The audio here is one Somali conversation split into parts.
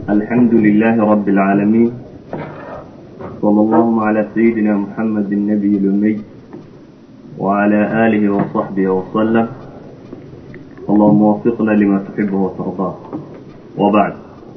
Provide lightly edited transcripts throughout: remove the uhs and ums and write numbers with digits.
الحمد لله رب العالمين، صلى الله على سيدنا محمد النبي الأمي وعلى آله وصحبه وسلم. اللهم وفقنا لما تحبه وترضاه. وبعد،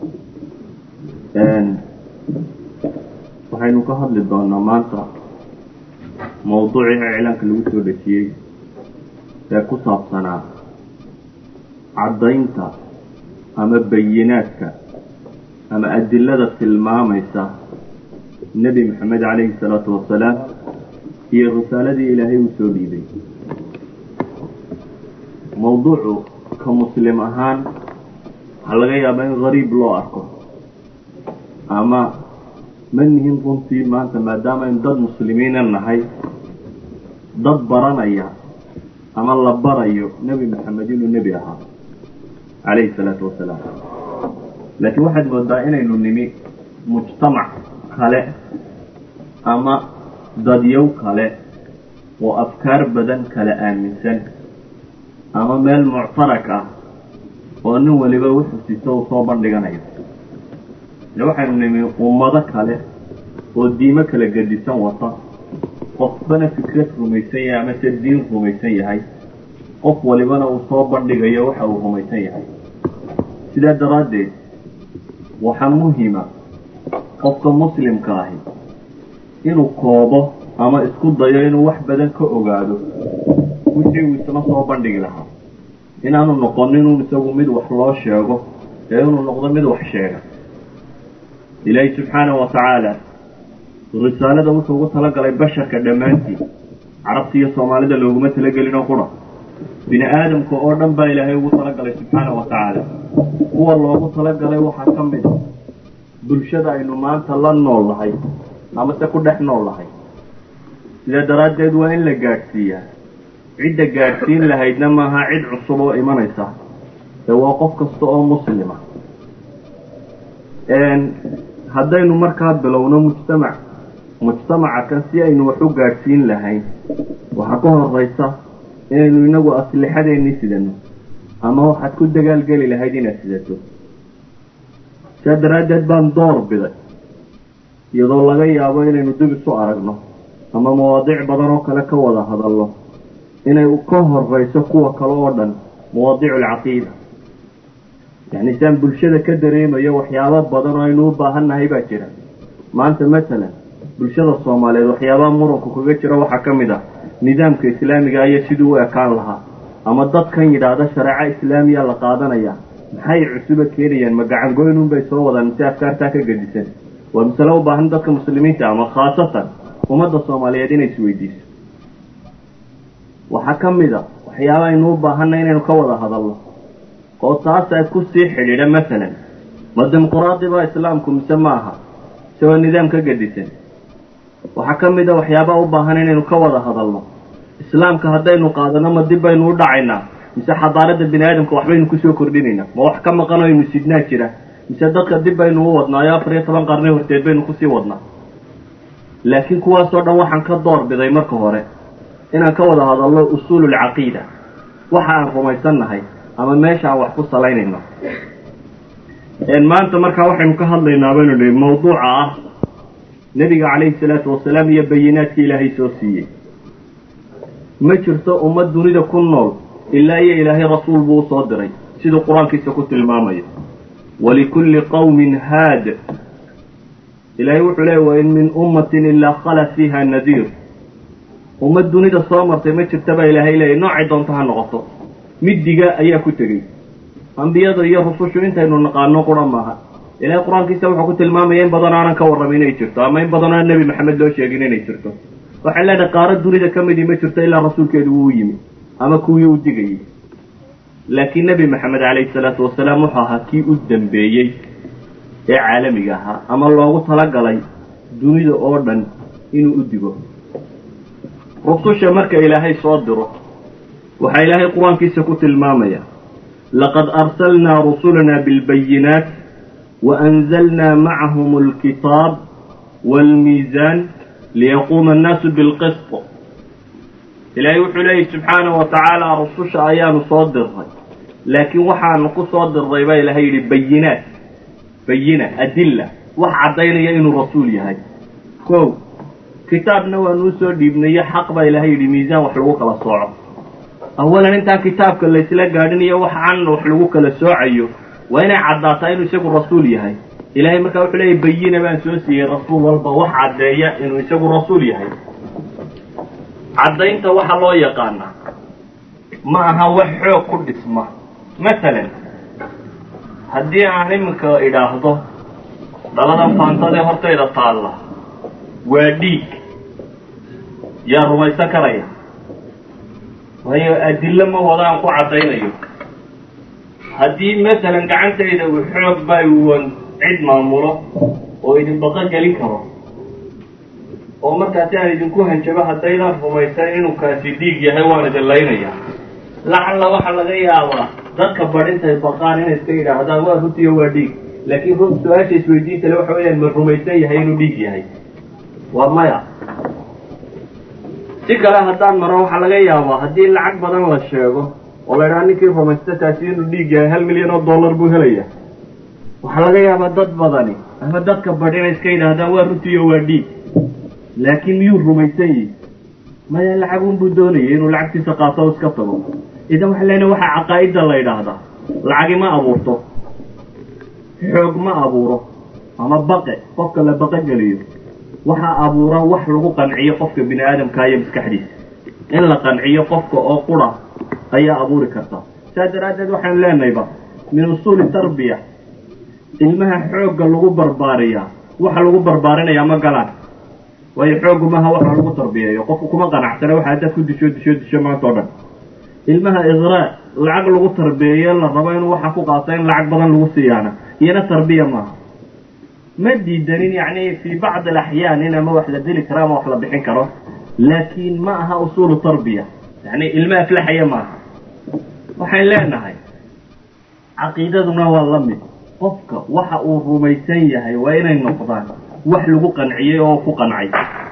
waxaynu ka hadli doonaa maanta mawduucii iclaanka lagu soo dhejiyey ee ku saabsanaa caddaynta ama bayinaadka ama adilada tilmaamaysa nebi maxamed calayhi salaatu wasalaam iyo risaaladii ilaahay uu soo dhiibay. mawduucu ka muslim ahaan waxaa laga yaabaa in gariib loo arko ama ma nihin runtii maanta maadaama in dad muslimiina nahay, dad baranaya ama la barayo nebi maxamed inuu nebi ahaa calayhi salaatu wasalaam. laakiin waxaad moodaa inaynu nimi mujtamac kale ama dadyow kale oo afkaar badan kala aaminsan ama meel muctarak ah oo nin waliba wuxuu sito uu soo bandhiganayo. waxaynu nimi ummado kale oo diimo kala gedisan wata, qofbana fikrad rumaysan yahay ama se diin rumaysan yahay, qof walibana uu soo bandhigayo waxa uu rumaysan yahay. sidaa daraaddeed waxaa muhima qofka muslimka ahi inuu koobo ama isku dayo inuu wax badan ka ogaado wixii uu isla soo bandhigi lahaa, inaanu noqonin inuu isagu mid wax loo sheego ee inuu noqdo mid wax sheega. ilaahay subxaanahu wa tacaala risaalada wuxuu ugu talagalay basharka dhammaantii, carabta iyo soomaalida looguma talagelin oo qura, bini aadamka oo dhan baa ilaahay ugu talagalay subxaanahu wa tacaala. kuwa loogu talagalay waxaa ka mid a bulshada aynu maanta la nool nahay ama se ku dhex nool nahay. sidaa daraaddeed waa in la gaadhsiiyaa. cidda gaadhsiin lahaydna maaha cid cusub oo imanaysa, ee waa qof kasta oo muslima. haddaynu markaa bilowno mujtamaca kan si aynu wax u gaadhsiin lahayn, waxaa ka horeysa inaynu inagu aslixadeennii sidano ama waxaad ku dagaalgeli lahayd inaad sidato. sidaa daraaddeed baan door biday, iyadoo laga yaabo inaynu dib isu aragno ama mawaadiic badan oo kale ka wada hadalno, inay ka horeyso kuwa kale oo dhan mawaadiicu alcaqiida. yacni saan bulshada ka dareemayo waxyaabo badan oo aynu u baahan nahay baa jira. maanta masalan bulshada soomaaliyeed waxyaabaha muranku kaga jira waxaa ka mid ah nidaamka islaamiga iyo siduu u ekaan lahaa, ama dadkan yidhaahda shareeco islaamiya la qaadanaya maxay cusuba keenayaan, ma gacangoynun bay soo wadaan mise afkaartaa ka gedisan. waa masale u baahan dadka muslimiinta ama khaasatan ummadda soomaaliyeed inay isweydiiso. waxaa ka mid a waxyaaba aynu u baahanna inaynu ka wada hadalno oo taas ay ku sii xidhiidha. masalan, ma dimuquraadi baa islaamku mise ma aha, se waa nidaam ka gedisan. waxaa ka mid a waxyaabaa u baahan inaynu ka wada hadalno. islaamka haddaynu qaadano ma dib baynu u dhacaynaa, mise xadaaradda bini aadamka waxbaynu kusoo kordhinaynaa? ma wax ka maqan oo aynu sidnaa jira, mise dadka dib baynu u wadnaayo 14 qarni horteed baynu kusii wadnaa? laakiin kuwaasoo dhan waxaan ka door biday marka hore inaan ka wada hadalno usuululcaqiida, waxa aan rumaysan nahay ama meesha aan wax ku salaynayno. maanta markaa waxaynu ka hadlaynaa baynu nihi mawduuca ah nebiga calayhi salaatu wasalaam iyo bayinaadka ilaahay soo siiyey. ma jirto ummad dunida ku nool ilaa iyo ilaahay rasuul buu usoo diray, siduu qur-aankiisa ku tilmaamayo. walikulli qawmin haad, ilaahay wuxuu leeyay wain min ummatin ilaa khala fiiha nadiir. ummad dunida soo martay ma jirta baa ilaahay leeyay, noocay doonto ha noqoto. middiga ayaa ku tegey. ambiyada iyo rusushu intaynu naqaano qura maaha. ilaahay qur-aankiisa wuxuu ku tilmaamaya in badan aanan ka warramin inay jirto, ama in badan aan nebi maxamed loo sheegin inay jirto. waxaan leenahay qaarad dunida ka midii ma jirto ilaa rasuulkeedu wuu yimi ama kuwii u digayey. laakiin nebi maxamed calayhi salaatu wasalaam wuxuu ahaa kii u dambeeyey ee caalamiga ahaa ama loogu talagalay dunida oo dhan inuu u digo. rususha marka ilaahay soo diro waxaa ilaahay qur-aankiisa ku tilmaamaya laqad arsalnaa rusulanaa bilbayinaat waanzalnaa macahum alkitaab waalmiisaan liyaquuma annaasu bilqist. ilaahay wuxuu leeyahy subxaanahu wa tacaala rususha ayaanu soo dirray, laakiin waxaanu ku soo dirray baa ilaahay yidhi bayinaat. bayina adilla wax caddaynaya inuu rasuul yahay. kow kitaabna waanuu soo dhiibnayo xaq baa ilaahay yidhi miisaan wax lagu kala sooco. awalan intaan kitaabka laysla gaadhinayo waxaan wax lagu kala soocayo waa inay caddaataa inuu isagu rasuul yahay. ilaahay markaa wuxuu leeyahy bayina baan soo siiyey rasuul walba wax caddeeya inuu isagu rasuul yahay. caddaynta waxa loo yaqaanaa ma aha wax xoog ku dhisma. masalan haddii aan iminka idhaahdo dhaladan faantadee hortayda taalla waa dhiig, yaa rumaysan karaya? waayo adillo ma wadaan ku caddaynayo. haddii masalan gacantayda uu xoog baa uwan cid maamulo oo idin baqa gelin karo oo markaasi aan idinku hanjabo haddaydaan rumaysan inuu kaasi dhiig yahay waan idin laynaya. lacalla waxaa laga yaabaa dadka badhintay baqaan inay iska yidhaahdaan waa runtiyo waa dhiig, laakiin su-aasha isweydiinta le waxa weeyaan ma rumaysan yahay inuu dhiig yahay? waa maya. si kale haddaan maro waxaa laga yaabaa haddii lacag badan la sheego oo la idhaha ninkii rumaysta taasi inuu dhiig yahay $1 milyan buu helaya, waxaa laga yaabaa dad badani ama dadka badh inay iska yidhaahdaan waa runtiyo waa dhiig, laakiin miyuu rumaysan yihi? maya, lacagun buu doonayay inuu lacagtiisa qaato o iska tago. idan waxaa leenahay waxaa caqaa'idda la yidhaahdaa lacagi ma abuurto, xoog ma abuuro, ama baqe qofka la baqo geliyo. waxaa abuura wax lagu qanciyo qofka bini aadamkaa iyo maskaxdiisa. in la qanciyo qofka oo qura ayaa abuuri karta. saas daraaddeed waxaanu leenahayba min usuuli tarbiya ilmaha xoogga lagu barbaariyaa waxa lagu barbaarinayaa ma galaan. waayo xooggu maaha waxa lagu tarbiyeeyo, qofku kuma qanacsana waxa haddaad ku disho maanta o dhan. ilmaha iqraa lacag lagu tarbiyeeyo la rabo inuu waxa ku qaato in lacag badan lagu siiyaana iyana tarbiya maaha. ma diidanin yacni fii bacd alaxyaan in ama wax la dili karo ama wax la bixin karo, laakiin ma aha usuulu tarbiya, yacni ilma aflaxaya maaha. waxaan leenahay caqiidaduna waa la mid. qofka waxa uu rumaysan yahay waa inay noqdaan wax lagu qanciyey oo ku qancay.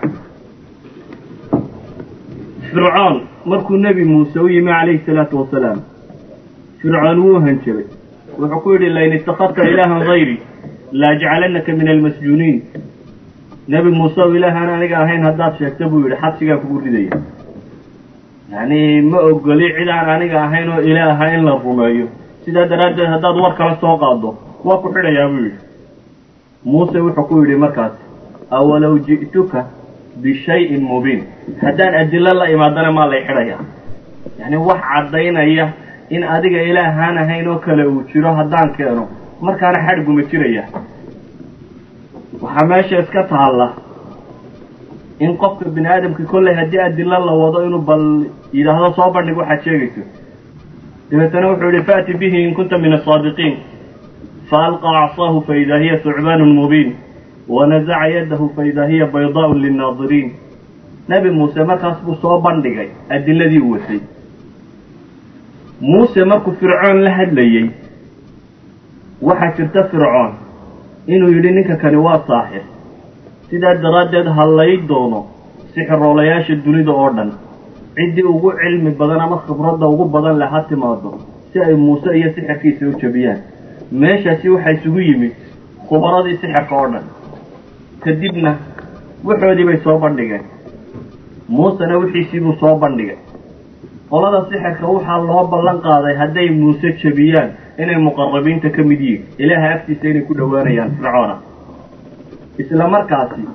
fircoon markuu nebi muuse u yimi calayhi salaatu wasalaam, fircoon wuu hanjabay. wuxuu ku yidhi lain ittakhadta ilaahan hayri laajcalanaka min almasjuuniin. nebi muuse o ilaahaan aniga ahayn haddaad sheegta buu yidhi xabsigaa kugu ridaya. yacni ma ogoli cid aan aniga ahayn oo ilaaha in la rumeeyo. sidaa daraaddeed haddaad war kala soo qaaddo waa ku xidhayaa buu yidhi. muuse wuxuu ku yidhi markaas awalow ji'tuka bishayin mubiin, haddaan adilo la imaadana maa lay xidhayaa. yacni wax caddaynaya in adiga ilaahaan ahayn oo kale uu jiro haddaan keeno markaana xadhguma jiraya. waxaa meesha iska taalla in qofka bini aadamka kolley haddii adilo la wado inuu bal yidhaahdo soo bandhig waxaad sheegayso. dabeetana wuxuu yihi fa'ti bihi in kunta min asaadiqiin faalqaa acsaahu faida hiya thucbaanun mubiin wanazaca yadahu faida hiya baydaa'un linnaadiriin. nebi muuse markaas buu soo bandhigay adiladii u watay. muuse markuu fircoon la hadlayey waxaa jirta fircoon inuu yidhi ninka kani waa saaxir, sidaa daraaddeed hallay doono sixiroolayaasha dunida oo dhan. ciddii ugu cilmi badan ama khibradda ugu badan leh ha timaado si ay muuse iyo sixirkiisa u jabiyaan. meeshaasi waxaa isugu yimid khubaradii sixirka oo dhan. kadibna waxoodii bay soo bandhigeen. muusena wixiisii buu soo bandhigay. qolada sixirka waxaa loo ballan qaaday hadday muuse jabiyaan inay muqarabiinta ka mid yihiin, ilaaha agtiisa inay ku dhowaanayaan fircoona. isla markaasi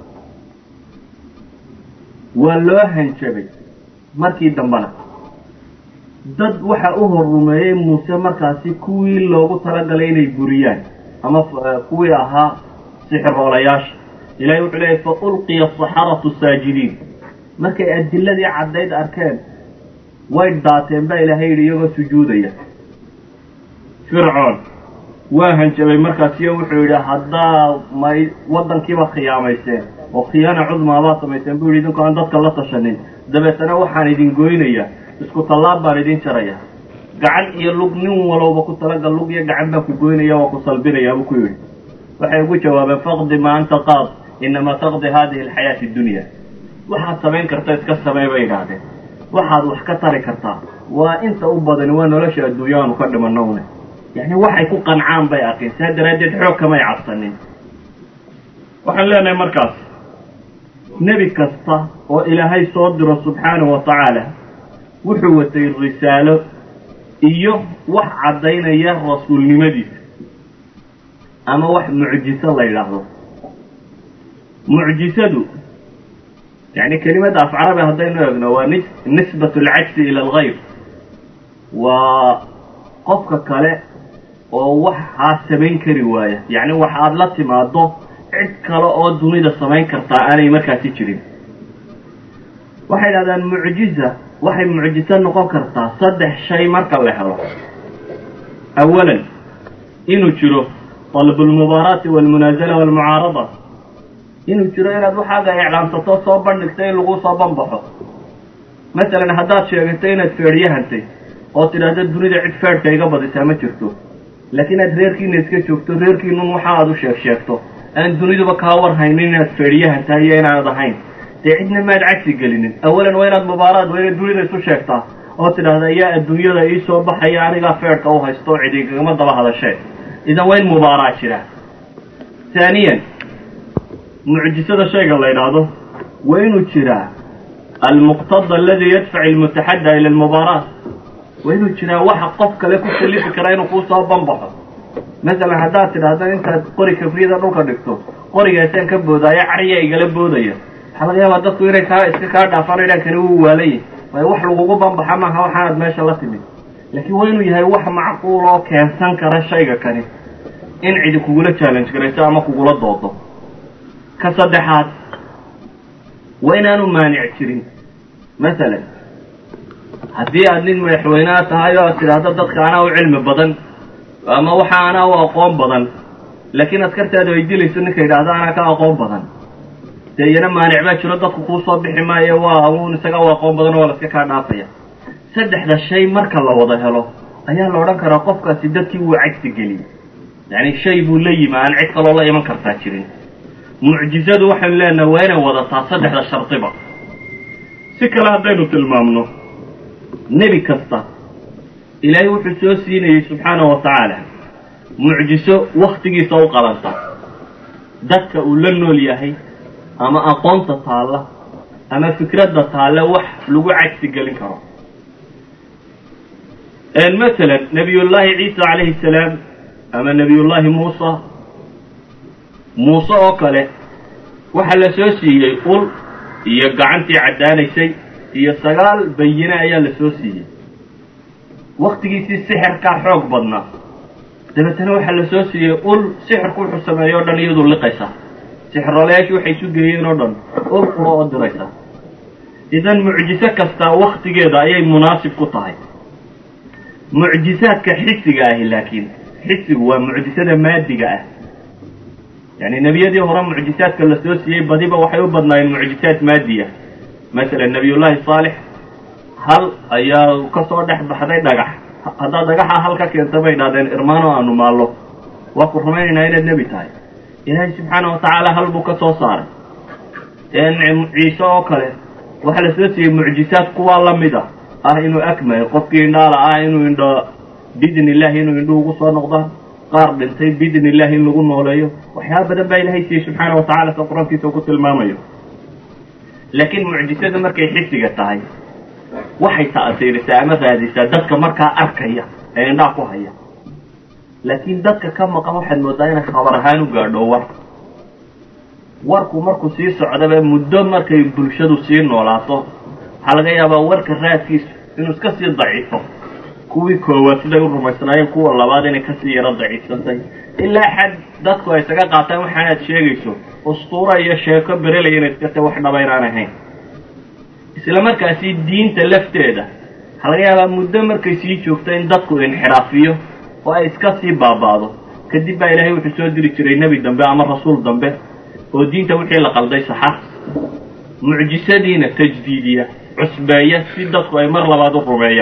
waa loo hanjabay. markii dambena dad waxa u horrumeeyey muuse markaasi kuwii loogu talagalay inay buriyaan ama kuwii ahaa sixiroolayaasha. ilahay wuxuu leeyahy fa ulqiya asaxaratu saajidiin. markay adiladii caddayd arkeen way daateen baa ilaahay yidhi iyagoo sujuudaya. fircoon waa hanjabay markaasiyo wuxuu yidhi haddaa may waddankiiba khiyaamayseen oo khiyaana cudmaabaa samayseen buu yidhi idinku aan dadka la tashanin. dabeetana waxaan idin goynayaa, isku tallaab baan idin jarayaa. gacan iyo lug nin walowba ku talagal, lug iyo gacan baan ku goynaya waa ku salbinayaa buu ku yidhi. waxay ugu jawaabeen faqdi maa anta qaad inamaa taqdi haadihi alxayaati addunya. waxaad samayn karta iska samey bay idhaahdeen. waxaad wax ka tari kartaa waa inta u badani waa nolosha adduunyaanu ka dhimanowne. يعني waxay ku qancaan bay arkeen saa daraadeed xoog kama cabsanin waxaan leenahay markaas nabi kasta oo ilaahay soo diro subxaanahu wa tacaala wuxuu watay risaalo iyo wax cadaynaya rasuulnimadiisa ama wax mucjiso la yiraahdo mucjisadu يعني كلمة أفعال هذين يقولون نسبة العكس إلى الغير وقفك كلا ووح سبين كرواية يعني وح أدلت ما ضو عد كلا أو دوني السمين كرتاءني مركز تجري واحد هذا المعجزة واحد معجزة نقول كرتاء صدق شيء مركز له أولا إنه شرو طلب المباراة والمنازلة والمعارضة inuu jiro inaad waxaaga iclaamsato soo bandhigtay in lagu soo banbaxo مثلا haddaad sheegatay inaad feedhiyahantay oo tidhaahdo dunida cid feedhka iga badisaa ma jirto laakiin aad reerkiina iska joogto reerkiinun waxa aad u sheegto aan duniduba kaa warhaynin inaad feedhiyahantahay iyo inaad ahayn dee cidna maad cagsi gelinin awalan waa inaad mubaaraad waa inaad dunida isu sheegtaa oo tidhaahda ayaa adduunyada ii soo baxaya anigaa feedhka u haysto cid igama daba hadashee idan waa in mubaaraad jira ثانيا معجزة شيء الله يرضى وين جرا المقتضى الذي يدفع المتحدى إلى المباراة وين جرا واحد قفك لك كل فكرين وقوصها بنبحر مثلا هذا هذا أنت قري كفريدة روكا دكتور قري يسين كبودا يعريه يقلب بودية حلقة يا ودك ويرك استكار دافر لك هو ولي ويوحل وقوبا بنبحر ما هو حاد ما شاء الله تبي لكن وين يهي واحد معقول كان سنكر الشيء كان إن عندك وقولة challenge كريسا ما وقولة ضوضة كصدحات وين أنا مانع كريم مثلا هذه أدين محوينات هاي هذا ضد أنا وعلم بدن أما وح أنا وأقوم بدن لكن أذكرت هذا يجي لي سنة كذا أنا كأقوم بدن تيجينا مانع ما شرط خصوصا بحماية ونسقى وأقوم بدن ولا سكان نافية صدح ذا الشيء مرك الله وضعه له أيها لو رانك رقفك سدتي وعكس جلي يعني شيء بولي ما أن عكس الله يمكر تاشرين معجزات وحن لنا وين وضع صدح الشرطبة سكر هذين تلمامنه نبي كستا إلهي وحسوسيني سبحانه وتعالى معجزة وقتي سوق لنتا دك ولنو ليهي أما أقونت تعالى أما فكرة تعالى وح لقوا عكس قال كرام مثلا نبي الله عيسى عليه السلام أما نبي الله موسى وكله وحل سوسي يقول يقعنتي عداني شيء يسقال بينا يا لسوسي وقت جيت السحر كحرق بدنا دبتنا وحل سوسي يقول سحر كل حسما يودن يدور لقيسه سحر لا شو حيسو جريين ودن قرأ الدراسة إذا معجزة كستا وقت جدا أي مناسب قطعي معجزات كحس جاه لكن حس هو معجزة مادة جاه يعني النبي دي هو معجزات كالسوسية بديبة وحيوب بدنا المعجزات مادية مثلا النبي الله صالح هل أيا كسر دح بحذي دقح هذا دقح هل كينتبه إلى إرمانه أنه ماله وقرمين إلى النبي تاي إلهي سبحانه وتعالى هل بكسر صار إن عيسى وكله وحل سوسية معجزات قوى الله مده إنه أكمل قفكين دار إنه عنده بإذن الله إنه عنده قصة نقطة قارب انتي بإذن الله إنه قلنا عليه وحياه بدن بأي لهي سبحانه وتعالى في القرآن في توقت المامية لكن معجزات مركا يحسي قطعي وحي تأثير سامة هذه سادتك مركا أركية أي ناقو هيا لكن دتك كم مقام واحد مدينة خبرهان وقاردو وركو مركو سيسو عدبا مدن مركا يبلشدو سين ولاطو حلقة يابا ورك الراتيس إنه سكسي ضعيفه كوي كوات سيدا يقول رميسنايين كوة اللبادين كسي يرى ضعيف سنتين إلا حد دادكو يساقا قاطان وحانات شيغيسو أسطورة يا شيكو بريلي ينسكتا وحنا بيرانا هين إسلا مركا سي الدين تلفتي ده حلقة يابا مدن مركا سي شوفتين دادكو انحرافيو وإسكسي بابادو كدب إلهي وحسود ديري جري نبي دنبه أما الرسول دنبه ودين توحي لقلدي صحاح معجزة دينة تجديدية عسباية سيدتك أي مرة بعد الرباعية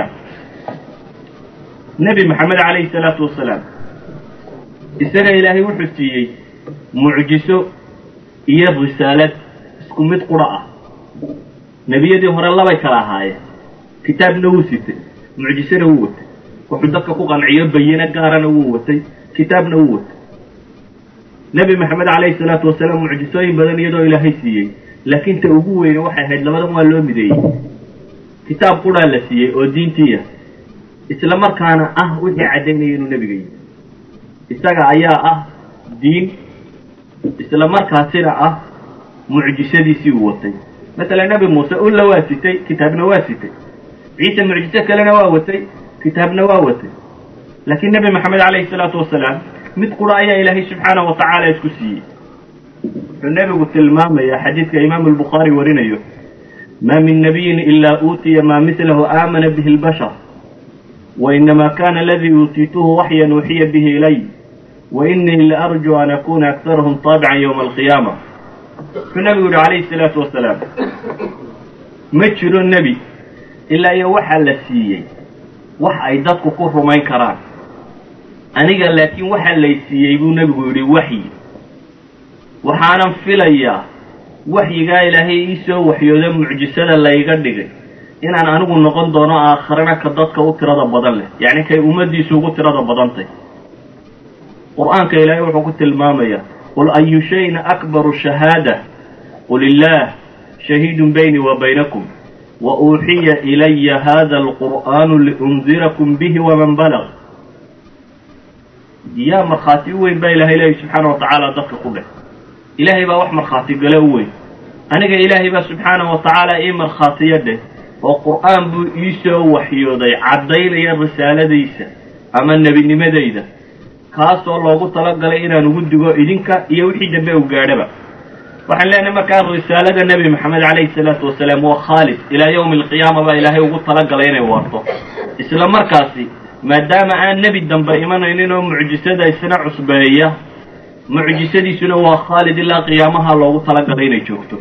نبي محمد عليه الصلاة والسلام السنة إلهي وحسيي معجزة هي الرسالة سكمت قراءة نبي يدي هر الله بيكراها كتاب نوسيته معجزة نووت wuxuu dadka ku qanciyo bayina gaarana wuu watay kitaabna wuu watay nebi maxamed calayhi salaatu wasalaam mucjisooyin badan iyadoo ilaahay siiyey laakiin ta ugu weyne waxay ahayd labadan waa loo mideeyey kitaab quraa la siiyey oo diintiiya isla markaana ah wixii caddaynaya inuu nebiga yimi isaga ayaa ah diin isla markaasina ah mucjisadiisii uu watay masalan nebi muuse ulla waa sitay kitaabna waa sitay ciise mucjiso kalena waa watay kitaabna waa watay laakiin nebi maxamed calayhi salaatu wasalaam mid qura ayaa ilaahay subxaanahu watacaala isku siiyey wuxuu nebigu tilmaamayaa xadiidka imaamu albukhaari warinayo ma min nabiyin ilaa uutiya maa mislahu aamana bihi albashar wainama kana aladii uutiituhu waxyan uuxiya bihi ilay wainii laarjuu an akuna aktarahum taabican yowma alqiyaama wuxuu nebigu yihi calayhi salaatu wasalaam ma jiro nebi ilaa iyo waxaa la siiyey wax ay dadku ku rumayn karaan aniga laakiin waxaa lay siiyey buu nebigu yidhi waxyi waxaanan filayaa waxyigaa ilaahay ii soo waxyooda mucjisada layga dhigay inaan anigu noqon doono aakharana ka dadka u tirada badan leh yacni kay ummaddiisu ugu tirada badantay qur-aanka ilaahay wuxuu ku tilmaamayaa qul ayu shayin akbaru shahaada qul illaah shahiidun baynii wa baynakum wa uuxiya ilaya hada alqur'aanu liundirakum bihi waman balag yaa markhaati u weyn baa ilahay leeyahy subxaana watacaala dadka ku dheh ilaahay baa wax markhaati gale u weyn aniga ilaahay baa subxaanahu watacaala ii markhaatiyo dheh oo qur'aan buu ii soo waxyooday caddaynaya risaaladaysa ama nebinimadayda kaasoo loogu talagalay inaan ugu digo idinka iyo wixii dambe u gaadhaba waxaan leenahay markaa risaalada nebi maxamed calayhi salaatu wasalaam waa khaalis ilaa yowmi alqiyaama baa ilaahay ugu talagalay inay warto isla markaasi maadaama aan nebi dambe imanaynin oo mucjisada isna cusbeeya mucjisadiisuna waa khaalid ilaa qiyaamaha loogu talagalay inay joogto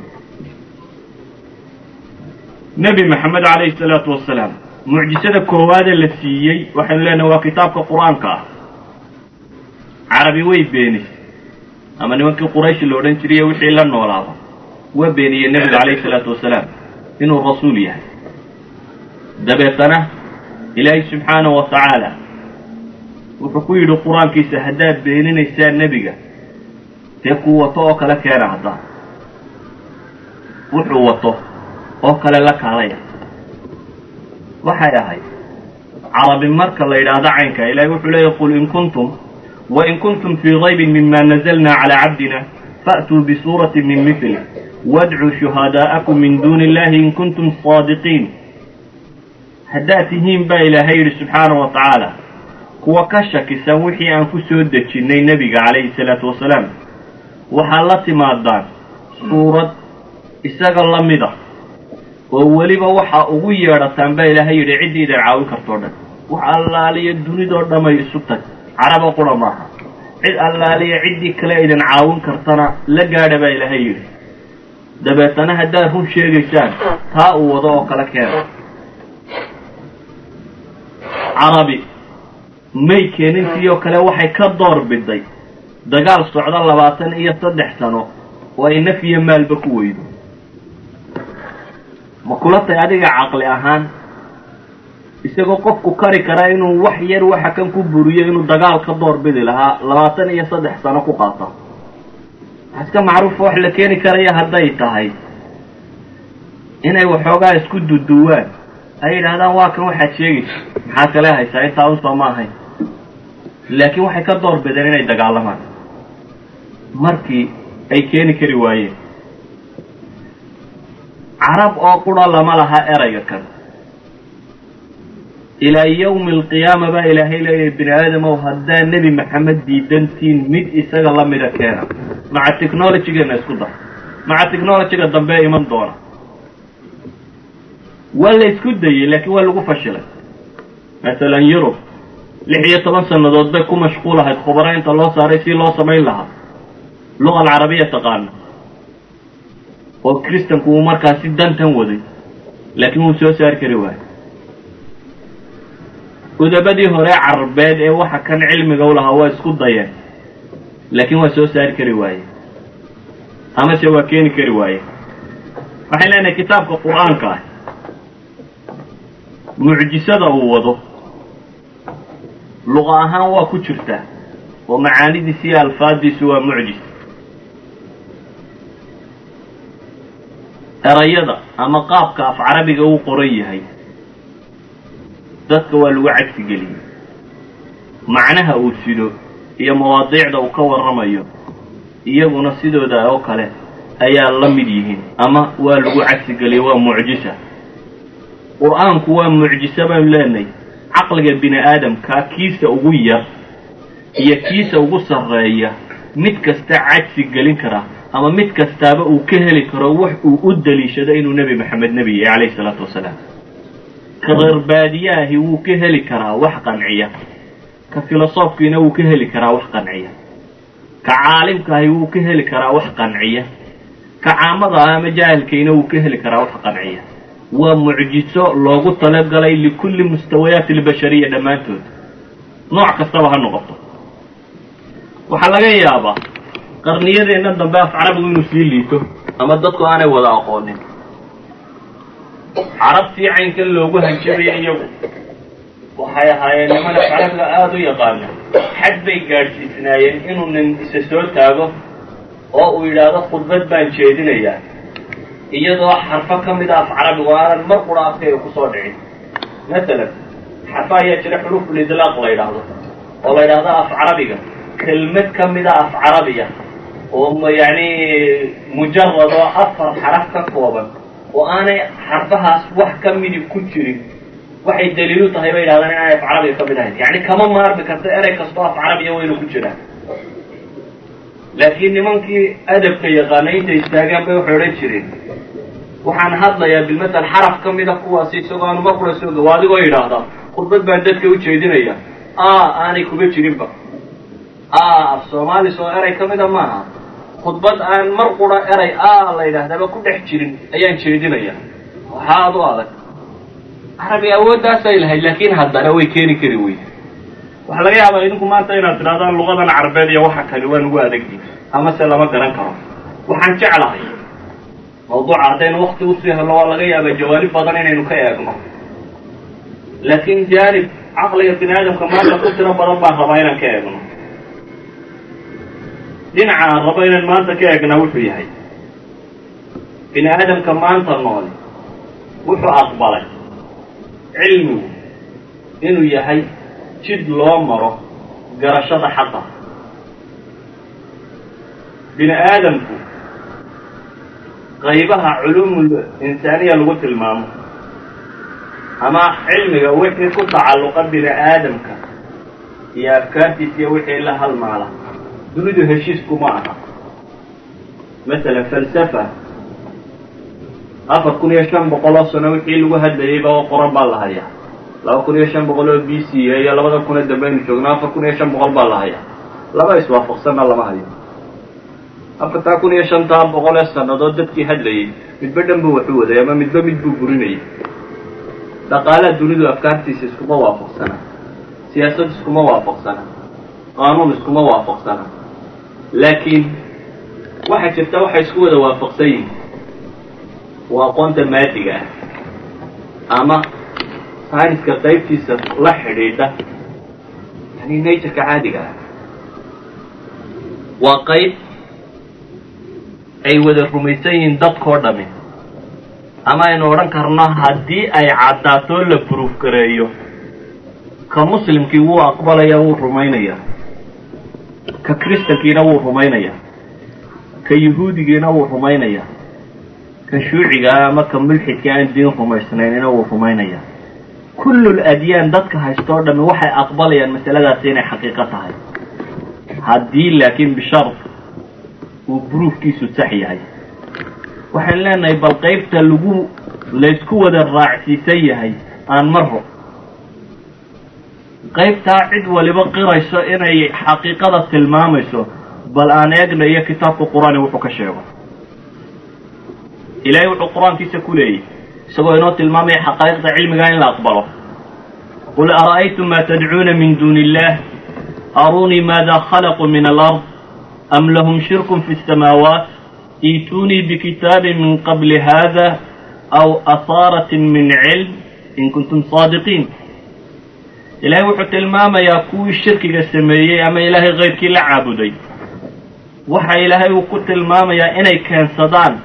nebi maxamed calayhi salaatu wasalaam mucjisada koowaadee la siiyey waxaynu leenahay waa kitaabka qur-aanka ah carabi way beenisay ama nimankii quraysh la odhan jiriye wixii la noolaaba waa beeniyey nebiga calayhi salaatu wasalaam inuu rasuul yahay dabeetana ilaahay subxaanahu watacaala wuxuu ku yidhi qur-aankiisa haddaad beeninaysaa nebiga dee kuu wato oo kale keena haddaa wuxuu wato oo kale la kaalaya waxay ahayd carabi marka la yidhaahdo caynka ilaahay wuxuu leeyahy qul in kuntum wain kuntum fii daybin mima nazalna calaa cabdina fa'tuu bisuuratin min mithli wadcuu shuhadaa'akum min duuni illahi in kuntum saadiqiin haddaad tihiin baa ilaahay yidhi subxaanahu watacaala kuwa ka shakisan wixii aan ku soo dejinnay nebiga calayhi salaatu wasalaam waxaad la timaadaan suurad isaga la mida oo weliba waxaa ugu yeedhataan baa ilaahay yidhi ciddii idin caawin kartoo dhan wax allaaliya dunidoo dhamay isu tag caraba qura maaha cid allaaliya ciddii kale idin caawin kartana la gaadha baa ilaahay yidhi dabeetana haddaad run sheegaysaan taa uu wado oo kale keena carabi may keenintii oo kale waxay ka door biday dagaal socda 23 sano oo ay naf iyo maalba ku weydo ma kula tahay adiga caqli ahaan isagoo qofku kari karaa inuu wax yar waxa kan ku buriyo inuu dagaal ka door bidi lahaa 23 sano ku qaata iska macruuf wax la keeni karaya hadday tahay inay waxoogaa isku duduwaan ay yidhaahdaan waa kan waxaad sheegaysa maxaa kale haysaa intaa un soo ma ahayn laakiin waxay ka door bideen inay dagaalamaan markii ay keeni kari waayeen carab oo qura lama laha erayga kan ilaa yawmi alqiyaama baa ilaahay leeyahay bini aadamow haddaa nebi maxamed diidantiin mid isaga la mida keena maca technologygeena isku dar maca technologyga dambe iman doona waa la isku dayey laakiin waa lagu fashilay masalan yurub 16 sannadood bay ku mashquul ahayd khubaraynta loo saaray si loo samayn lahaa luqa alcarabiya taqaana oo kristanku uu markaasi dantan waday laakiin wuu soo saari kari waayey udabadii hore carbeed ee waxa kan cilmiga u lahaa waa isku dayeen laakiin waa soo saari kari waaye amase waa keeni kari waaye waxay leenahay kitaabka qur-aanka ah mucjisada uu wado لغة وكترته ومعاني دي سيا الفاظ سوى معجز erayada ama qaabka af carabiga uu qoran yahay dadka waa lagu cagsi geliyay macnaha uu sido iyo mawaadiicda uu ka warramayo iyaguna sidooda oo kale ayaa la mid yihiin ama waa lagu cagsi geliyay waa mucjisa quraanku waa mucjisa baan leenahay aqliga bini aadamka kiisa ugu yar iyo kiisa ugu sareeya mid kasta cagsi gelin kara ama mid kastaaba uu ka heli karo wax uu u daliishado inuu nabi maxamed nabi alayhi salaatu wasalaam ka reer baadiyahi uu ka heli karaa wax qanciya ka filosofkiina uu ka heli karaa wax qanciya ka caalimkaahi uu ka heli karaa wax qanciya ka caamada ama jaahilkiina uu ka heli karaa wax qanciya waa mucjiso loogu talagalay likulli mustawayaat albashariya dhamaantood nooc kastaba ha noqoto waxa laga yaabaa qarniyadeena dambe af carabigu inuu sii liito ama dadku aanay wada aqoonin carabtii caynkan loogu hanjabay iyagu waxay ahaayeen niman af carabiga aad u yaqaana xad bay gaadhsiisnaayeen inuu nin isa soo taago oo uu yidhaahdo khudbad baan jeedinayaa iyadoo xarfo ka mid a af carabigu aanan mar qura afkayga kusoo dhicin masalan xarfo ayaa jira xuruuful idlaaq la yidhaahdo oo la yidhaahdo af carabiga kelmad ka mid a af carabiya oo yani mujarrad oo afar xaraf ka kooban oo aanay xarfahaas wax ka midi ku jirin waxay daliilu tahay bay yidhahdaan in aanay af carabiga ka mid ahayn yani kama maarmi karta erey kastoo af carabiya waynu ku jiraan laakiin nimankii adabka yaqaanay intay istaagaan bay waxay odhan jireen waxaan hadlayaa bilmatal xaraf ka mida kuwaasi isagoo aanu mar kula soo gawo adigoo yidhaahda khudbad baan dadka u jeedinaya aanay kuga jirinba af soomaali soo erey ka mida maaha khudbad aan mar qura erey la yidhaahdaba ku dhex jirin ayaan jeedinaya waxaa aad u adag carabi awooddaasay lahayd laakiin haddana way keeni kari weyde waxaa laga yaabaa idinku maanta inaad tidhahdaan lugadan carbeed iyo waxa kale waa nugu adagdi ama se lama garan karo waxaan jeclahay mawduuca haddaynu wakti usii helno waa laga yaabaa jawaanib badan inaynu ka eegno laakiin jaanib caqliga bini aadamka maanta ku tiro badan baan rabaa inaan ka eegno dhinaca aan rabo inaan maanta ka eegnaa wuxuu yahay bini aadamka maanta nool wuxuu aqbalay cilmigu inuu yahay jid loo maro garashada xaqa bini aadamku qaybaha culuumul insaaniya lagu tilmaamo ama cilmiga wixii ku tacalluqa bini aadamka iyo afkaartiisa iyo wixii la halmaala dunidu heshiis kuma aha masalan falsafa 4500 sano wixii lagu hadlayay baa qoran baa la hayaa 2500 BC iyo 2000 dambaynu joogno 4500 baa la hayaa laba iswaafaqsanna lama hayo 4500 sanadood dadkii hadlayay midba dhanba wuxuu waday ama midba mid buu burinayay dhaqaalaha dunidu afkaartiisa iskuma waafaqsana siyaasad iskuma waafaqsana qaanuun iskuma waafaqsana laakiin waxa jirta waxa isku wada waafaqsan yihiin waa aqoonta maadiga ama sayniska qaybtiisa la xidhiidha yani nature-ka caadiga waa qayb ay wada rumaysan yihiin dadkoo dhami ama aynu odhan karno haddii ay caddaato la proof gareeyo ka muslimkii wuu aqbalaya wuu rumaynaya ka kristankiina wuu rumaynaya ka yahuudigiina wuu rumaynaya ka shuuciga ama ka mulxidka aan diin rumaysnaynina wuu rumaynaya kullu al-adyaan dadka haystoo dhami waxay aqbalayaan masaladaasi inay xaqiiqo tahay haddii laakiin bishart uu proofkiisu sax yahay waxaan leenahay bal qaybta laysku wada raacsiisan yahay aan maro qaybtaa cid waliba qirayso inay xaqiiqada tilmaamayso bal aan eegna iyo kitaabka qur-aan wuxuu ka sheego ilaahay wuxuu qur-aankiisa ku leeyahay isagoo inoo tilmaamaya xaqaa'iqda cilmiga in la aqbalo qul ara'aytum ma tadcuuna min duuni illah aruni maada khalaquu min alard am lahum shirkun fi الsamaawaat iitunii bikitaabin min qabli hada aw asaaratin min cilm in kuntum saadiqiin ilaahay wuxuu tilmaamayaa kuwii shirkiga sameeyey ama ilaahay kayrkii la caabuday waxa ilaahay uu ku tilmaamayaa inay keensadaan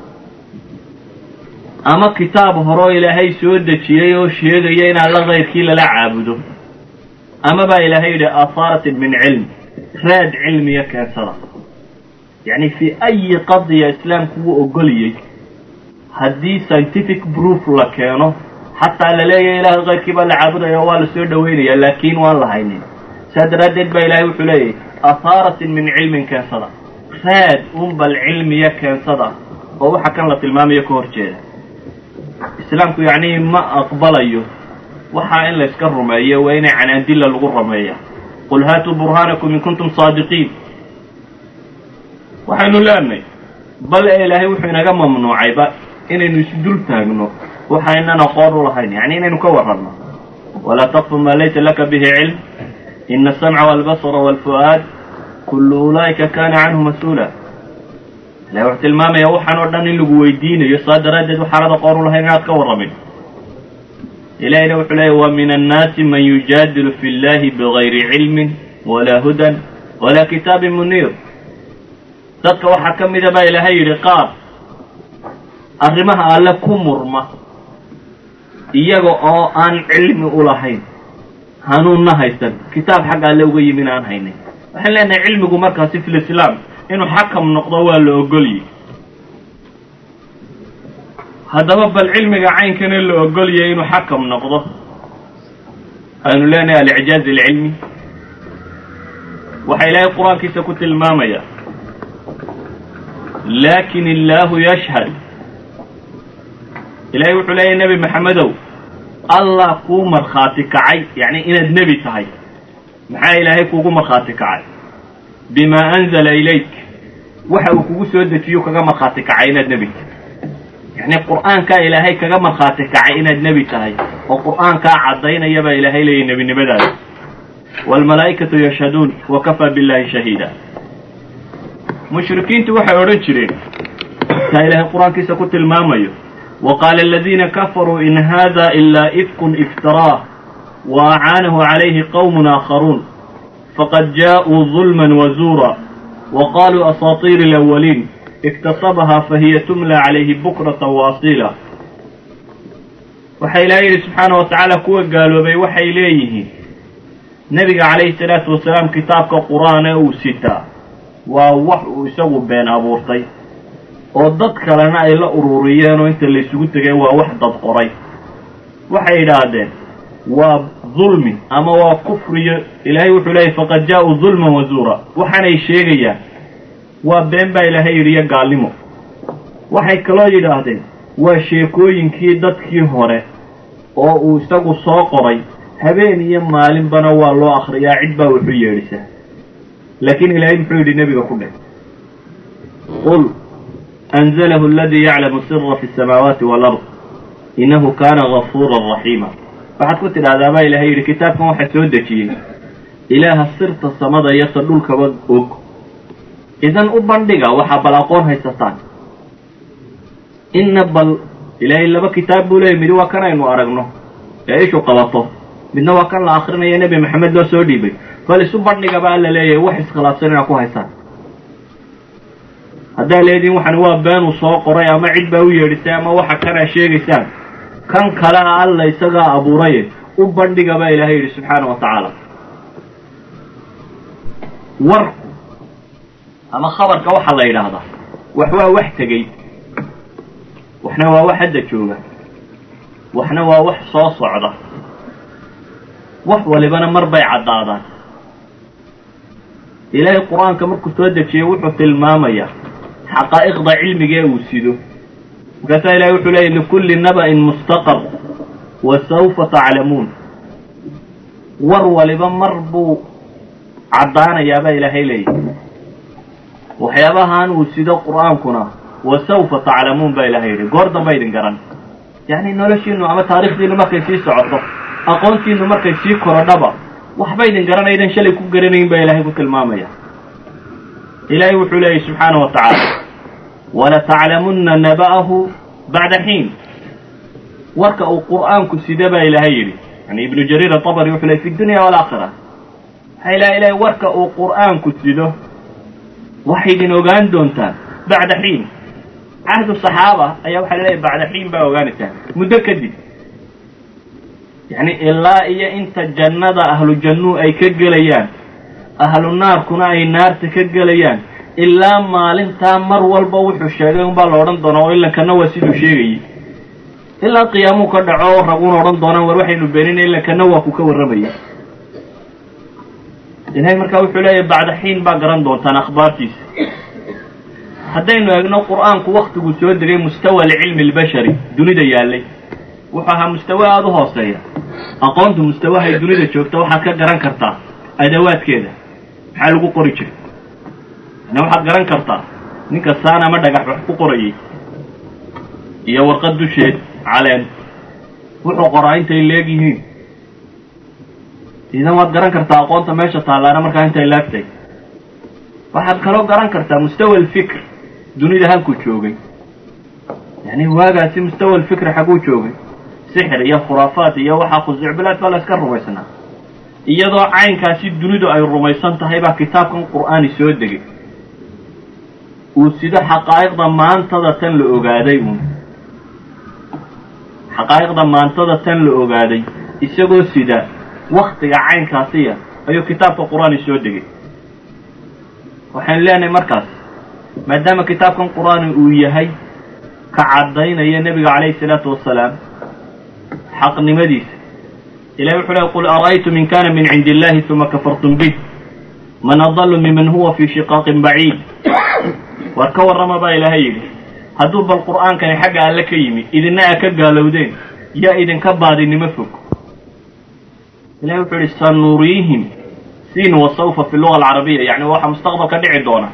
ama kitaab horoo ilaahay soo dejiyey oo sheegaya in alla kayrkii lala caabudo ama baa ilaahay yidhi ahaaratin min cilm raad cilmiya keensada yacni fi ayi qadiya islaamku wuu ogoliyey haddii scientific proof la keeno xataa la leeyahay ilaahay kayrkii baa la caabudaya waa la soo dhaweynaya laakiin waan la haynin saa daraaddeed baa ilaahay wuxuu leeyahay ahaaratin min cilmin keensada raad unbal cilmiya keensada oo waxa kan la tilmaamayo ka hor jeeda islaamku yacni ma aqbalayo waxaa in la iska rumeeyo waa inay canaandilla lagu rumeeya qul haatuu burhaanakum in kuntum saadiqiin waxaynu leenahay bal ilaahay wuxuu inaga mamnuucayba inaynu isdul taagno waxaynan aqoon u lahayn yacni inaynu ka warranno walaa taqfu maa laysa laka bihi cilm ina asamca waalbasara waalfu'aad kullu ulaa'ika kaana canhu mas-uula ilahay wuxuu tilmaamaya waxaan oo dhan in lagu weydiinayo saa daraaddeed waxaanad aqoon u lahayn inaad ka warramin ilahayna wuxuu leeyahy wa min annaasi man yujaadilu fi llahi bigayri cilmin walaa hudan walaa kitaabin muniir dadka waxaa ka mida baa ilaahay yidhi qaar arrimaha alle ku murma iyaga oo aan cilmi u lahayn hanuunna haysan kitaab xagga alle uga yimin aan haynin waxaan leenahay cilmigu markaasi fil islaam inuu xakam noqdo waa la ogoliyey haddaba bal cilmiga caynkana la ogoliyay inuu xakam noqdo aynu leenahay alicjaaz alcilmi waxa ilaahay qur-aankiisa ku tilmaamaya laakin illaahu yashhad ilaahay wuxuu leeyahay nebi maxamedow allah kuu markhaati kacay yacni inaad nebi tahay maxaa ilaahay kuugu markhaati kacay bimaa anzala ilayk waxa uu kugu soo dejiyo kaga markhaati kacay inaad nebi tahay yacni qur'aankaa ilaahay kaga markhaati kacay inaad nebi tahay oo qur'aankaa caddaynaya baa ilaahay leeyahay nebinimadaada waalmalaa'ikatu yashhaduun wakafaa billahi shahiida mushrikiintu waxay odhan jireen taa ilaahay qur-aankiisa ku tilmaamayo وقال الذين كفروا إن هذا إلا إفك افتراه وأعانه عليه قوم آخرون فقد جاءوا ظلما وزورا وقالوا أساطير الأولين اكتسبها فهي تملى عليه بكرة وأصيلا وحي إلهي سبحانه وتعالى كوة قالوا بي وحي إليه نبي عليه الصلاة والسلام كتابك قرآن أو ستا ووحي يسوي بين أبورتي oo dad kalena ay la ururiyeen oo inta la isugu tegay waa wax dad qoray waxay yidhaahdeen waa dulmi ama waa kufriyo ilaahay wuxuu leeyahay faqad jaa'u dulman wa zuura waxaanay sheegayaan waa been baa ilaahay yidhi iyo gaalnimo waxay kaloo yidhaahdeen waa sheekooyinkii dadkii hore oo uu isagu soo qoray habeen iyo maalinbana waa loo akhriyaa cid baa wuxuu yeedhisaa laakiin ilaahay muxuu yidhi nebiga ku dheh qul أنزله الذي يعلم السر في السماوات والأرض إنه كان غفورا رحيما فحد كنت العذابة إلهي لكتابكم وحسود دكي إله السر الصمد يصدو الكبد أوك إذن أبندقا وحبلاقون هيستان إن بل إلهي لما كتاب بولي مدي وكان إنو أرغنه يعيشوا قواطه من وكان لآخرنا يا نبي محمد لو سودي بي فلسو بندقا بقى لليه وحس خلاصين أكو هيستان haddaa leediin waxaan waa been uu soo qoray ama cid baa u yeedhisay ama waxa kana sheegaysaan kan kalena alla isagaa abuuraye u bandhiga baa ilaahay yidhi subxaana wa tacaala warku ama khabarka waxaa la yidhaahdaa wax waa wax tegey waxna waa wax hadda jooga waxna waa wax soo socda wax walibana mar bay caddaadaan ilaahay qur-aanka markuu soo dejiyey wuxuu tilmaamayaa xaqaa'iqda cilmigee uu sido markaasaa ilahay wuxuu leeyahy likulli naba'in mustaqar wa sawfa taclamuun war waliba mar buu caddaanayaabaa ilaahay leeyahy waxyaabahaan uu sido qur'aankuna wa sawfa taclamuun baa ilahay yidhi goor damba idin garan yacni noloshiinu ama taarikhdiinu markay sii socoto aqoontiinu markay sii korodhaba waxba idin garanaydan shalay ku garanayn baa ilaahay ku tilmaamaya ilaahay wuxuu leeyahy subxaana wa tacaala walataclamunna naba'ahu bacda xiin warka uu qur'aanku sida baa ilaahay yidhi يعني ابن جرير الطبري وحلي في الدنيا والآخرة حيلا إلى ورك القرآن كتله وحيد نوغان دونتان بعد حين عهد الصحابة أيها حيلا بعد حين بأوغانتان مدكدي يعني إلا إيا إنت جنة أهل الجنة أي كجليان أهل النار كنا أي نار تكجليان إلا ما لن تامر والبوح الشيء بالورن دونا إلا كنا وسيد شيء إلا قيامه كدعوا ربنا ورن دونا وروحي نبينين إلا كنا وكوكا والربيع إنهي مركاوي حلاية بعد حين باقران دونتان أخبارتيس حتى إنه يقنوا القرآن كوقت قلت مستوى العلم البشري دوني ديالي وحاها مستوى هذا هوستيا أقوانت مستوى هاي دوني دا شوكتا وحا كقران كرتا أدوات كده حالقو قريتش أنا وحا قران كرتا نيكا سانا مدقح بحكو قريي إيا ورقد دوشيد علين وحو قرائن تيلاقيهين إذا ما قران كرتا أقوانت ماشا طالانا مركا انت إلاكتي waxaad kaloo garan kartaa mustawa alfikr dunida halku joogay yani waagaasi mustawa alfikr xaguu joogay sixir iyo khuraafaat iyo waxa khusicbilaad baa la iska rumaysnaa iyadoo caynkaasi dunidu ay rumaysan tahay baa kitaabkan qur'aani soo degay uu sida xaqaa'iqda maantada tan la ogaaday xaqaa'iqda maantada tan la ogaaday isagoo sida waqtiga caynkaasiya ayuu kitaabka qur'aani soo degay waxaan leenahay markaas maadaama kitaabkan qur'aani uu yahay ka cadaynaya nabiga calayhi salaatu wasalaam xaqnimadiisa ilaahay wuxuu leeyahay qul ara'aytum in kana min cindi illahi thumma kafartum bih man adallu mimman huwa fi shiqaaqin baciid war ka warrama baa ilaahay yidhi hadduu bal qur'aankani xagga alle ka yimi idina aa ka gaalowdeen yaa idinka baadinimo fog ilaahay wuxuu yidhi sanuriihim سين وسوف في اللغة العربية يعني واحد مستقبل كدعي دونا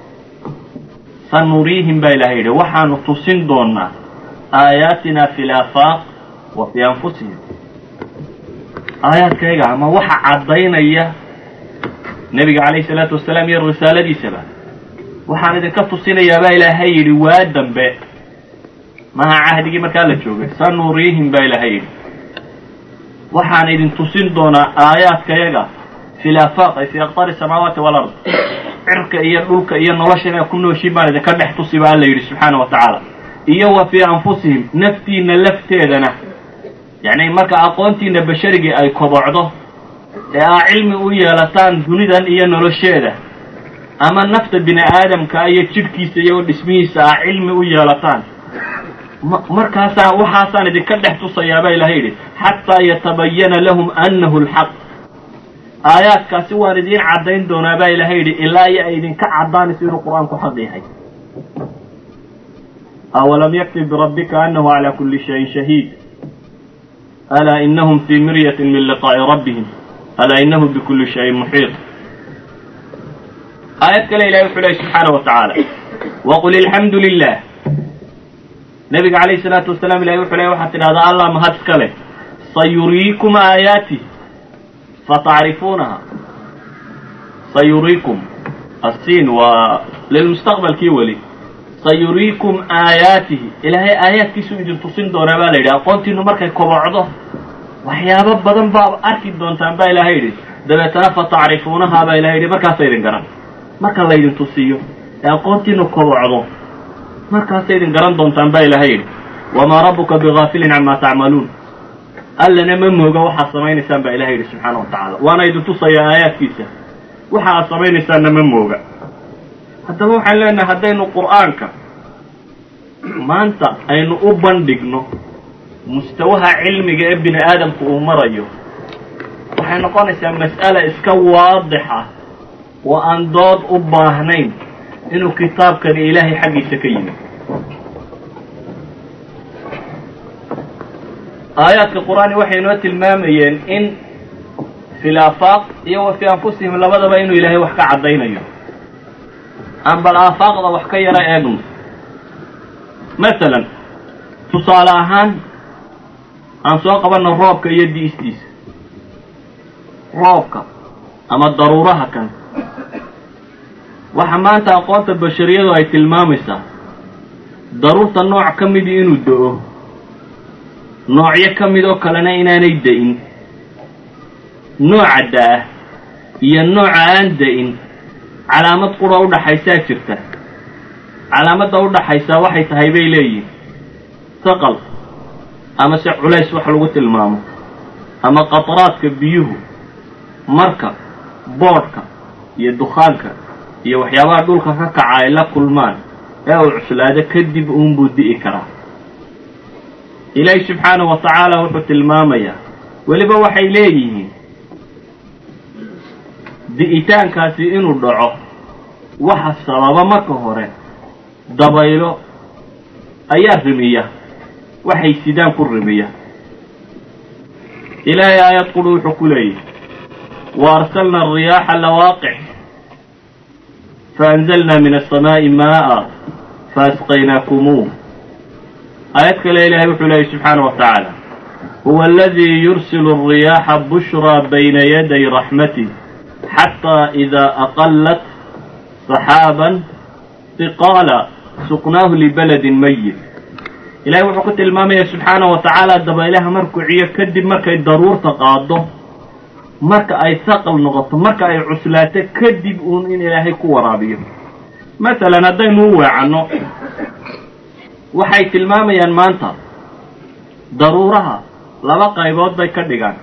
سنريهم بإلهي وحا نتصين دونا آياتنا في الآفاق وفي أنفسهم آيات كيغا ما وحا عضينا إياه النبي عليه الصلاة والسلام يا الرسالة دي سبا وحا ندن كتصين يا بإلهي روادا بي ما عهدي مكان لتشوفه سنريهم بإلهي وحا ندن تصين دونا آيات كيغا في الآفاق أي في أقطار السماوات والأرض عرك إيا الأولك إيا النرشنا كله شيبان إذا كان يحتصب الله يري سبحانه وتعالى إيا وفي أنفسهم نفتي نلفتي ذنا يعني مركا أقوانتي نبشرقي أي كبعضه علمي ويا لتان دونيدا إيا نرشيدا أما النفط بن آدم كأي تشركي سيود اسميسا علمي ويا لتان مركا سا وحاسان إذا كان يحتصب يا باي لهيري حتى يتبين لهم أنه الحق آيات كاسي واردين عدين دونا با إلهي إلا يأيدين كعدان يسير القرآن كحضيحي أولم يكتب بربك أنه على كل شيء شهيد ألا إنهم في مرية من لقاء ربهم ألا إنه بكل شيء محيط آيات كلا إلهي وحلي سبحانه وتعالى وقل الحمد لله نبي عليه الصلاة والسلام إلهي وحلي وحتى هذا الله مهدس كله سيريكم آياتي فتعرفونها سيريكم السين وللمستقبل كيولي سيريكم آياته إلهي آيات كيسو إذن تصين دونا با ليدي أقونتي إنه مركا كبعضه وحيابا بدن باب أركي دونتان با إلهي دي دبتنا فتعرفونها با إلهي دي مركا سيدن قران مركا ليدن تصيو أقونتي إنه كبعضه مركا سيدن قران دونتان با إلهي دي وما ربك بغافل عما تعملون ألا نمموغا وحا سمين سان با إلهي سبحانه وتعالى وانا يدو تصي آيات كيسا وحا سمين سان نمموغا حتى وحا لنا هدينو قرآنك ما انت اينو أبان ديقنو مستوها علمي ابن آدم كأمريو وحا نقونيسا مسألة اسكا واضحة وان دود أباهنين إنو كتاب كان إلهي حقي سكيني آيات القرآن وحي نوت الماميين إن في الآفاق يو في أنفسهم لبدا بينو إلهي وحكا عدين أيو أم بالآفاق ذا وحكا يرى أيضا مثلا تصالحان أن سوقبنا الرابك يدي إستيس رابك أما الضرورة كان وحمان تأقوات البشرية وهي تلمامسة ضرورة النوع كم دي إنو الدؤو noocyo ka midoo kalena inaanay da-in nooca da'a iyo nooca aan da'in calaamad qura u dhaxaysaa jirta. calaamadda u dhaxaysaa waxay tahay bay leeyihin saqal ama se culays wax lagu tilmaamo ama qatraadka biyuhu marka boodhka iyo dukhaanka iyo waxyaabaha dhulka ka kaca ay la kulmaan ee uu cuslaado kadib uunbuu di'i karaa. ilaahi subxaanahu wa tacaala wuxuu tilmaamayaa weliba waxay leeyihiin di'itaankaasi inuu dhaco waxa sababa marka hore dabaylo ayaa rimiya waxay sidaan ku rimiya. ilaahay aayad qulu wuxuu ku leeyahy وأرسلنا الرياح لواقع فأنزلنا من السماء ماء فأسقيناكموه. آيات كلا إلهي وحلاه سبحانه وتعالى هو الذي يرسل الرياح بشرى بين يدي رحمته حتى إذا أقلت سحابا ثقالا سقناه لبلد ميت. إلهي وحكت المامية سبحانه وتعالى دبا إلها مركوعية كدب مركا الضرور تقاضه marka ay saqal noqoto marka ay cuslaato kadib uun in ilaahay ku waraabiyo. masalan haddaynu u weecanno waxay tilmaamayaan maanta daruuraha laba qaybood bay ka dhigaan.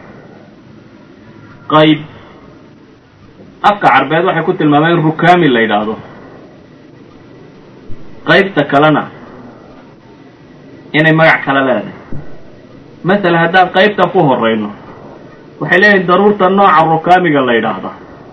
qayb afka carbeed waxay ku tilmaamaan rukaami la yidhaahdo, qaybta kalena inay magac kala leedahay. masalan haddaan qaybta ku horrayno waxay leeyihin daruurta nooca rukaamiga la yidhaahda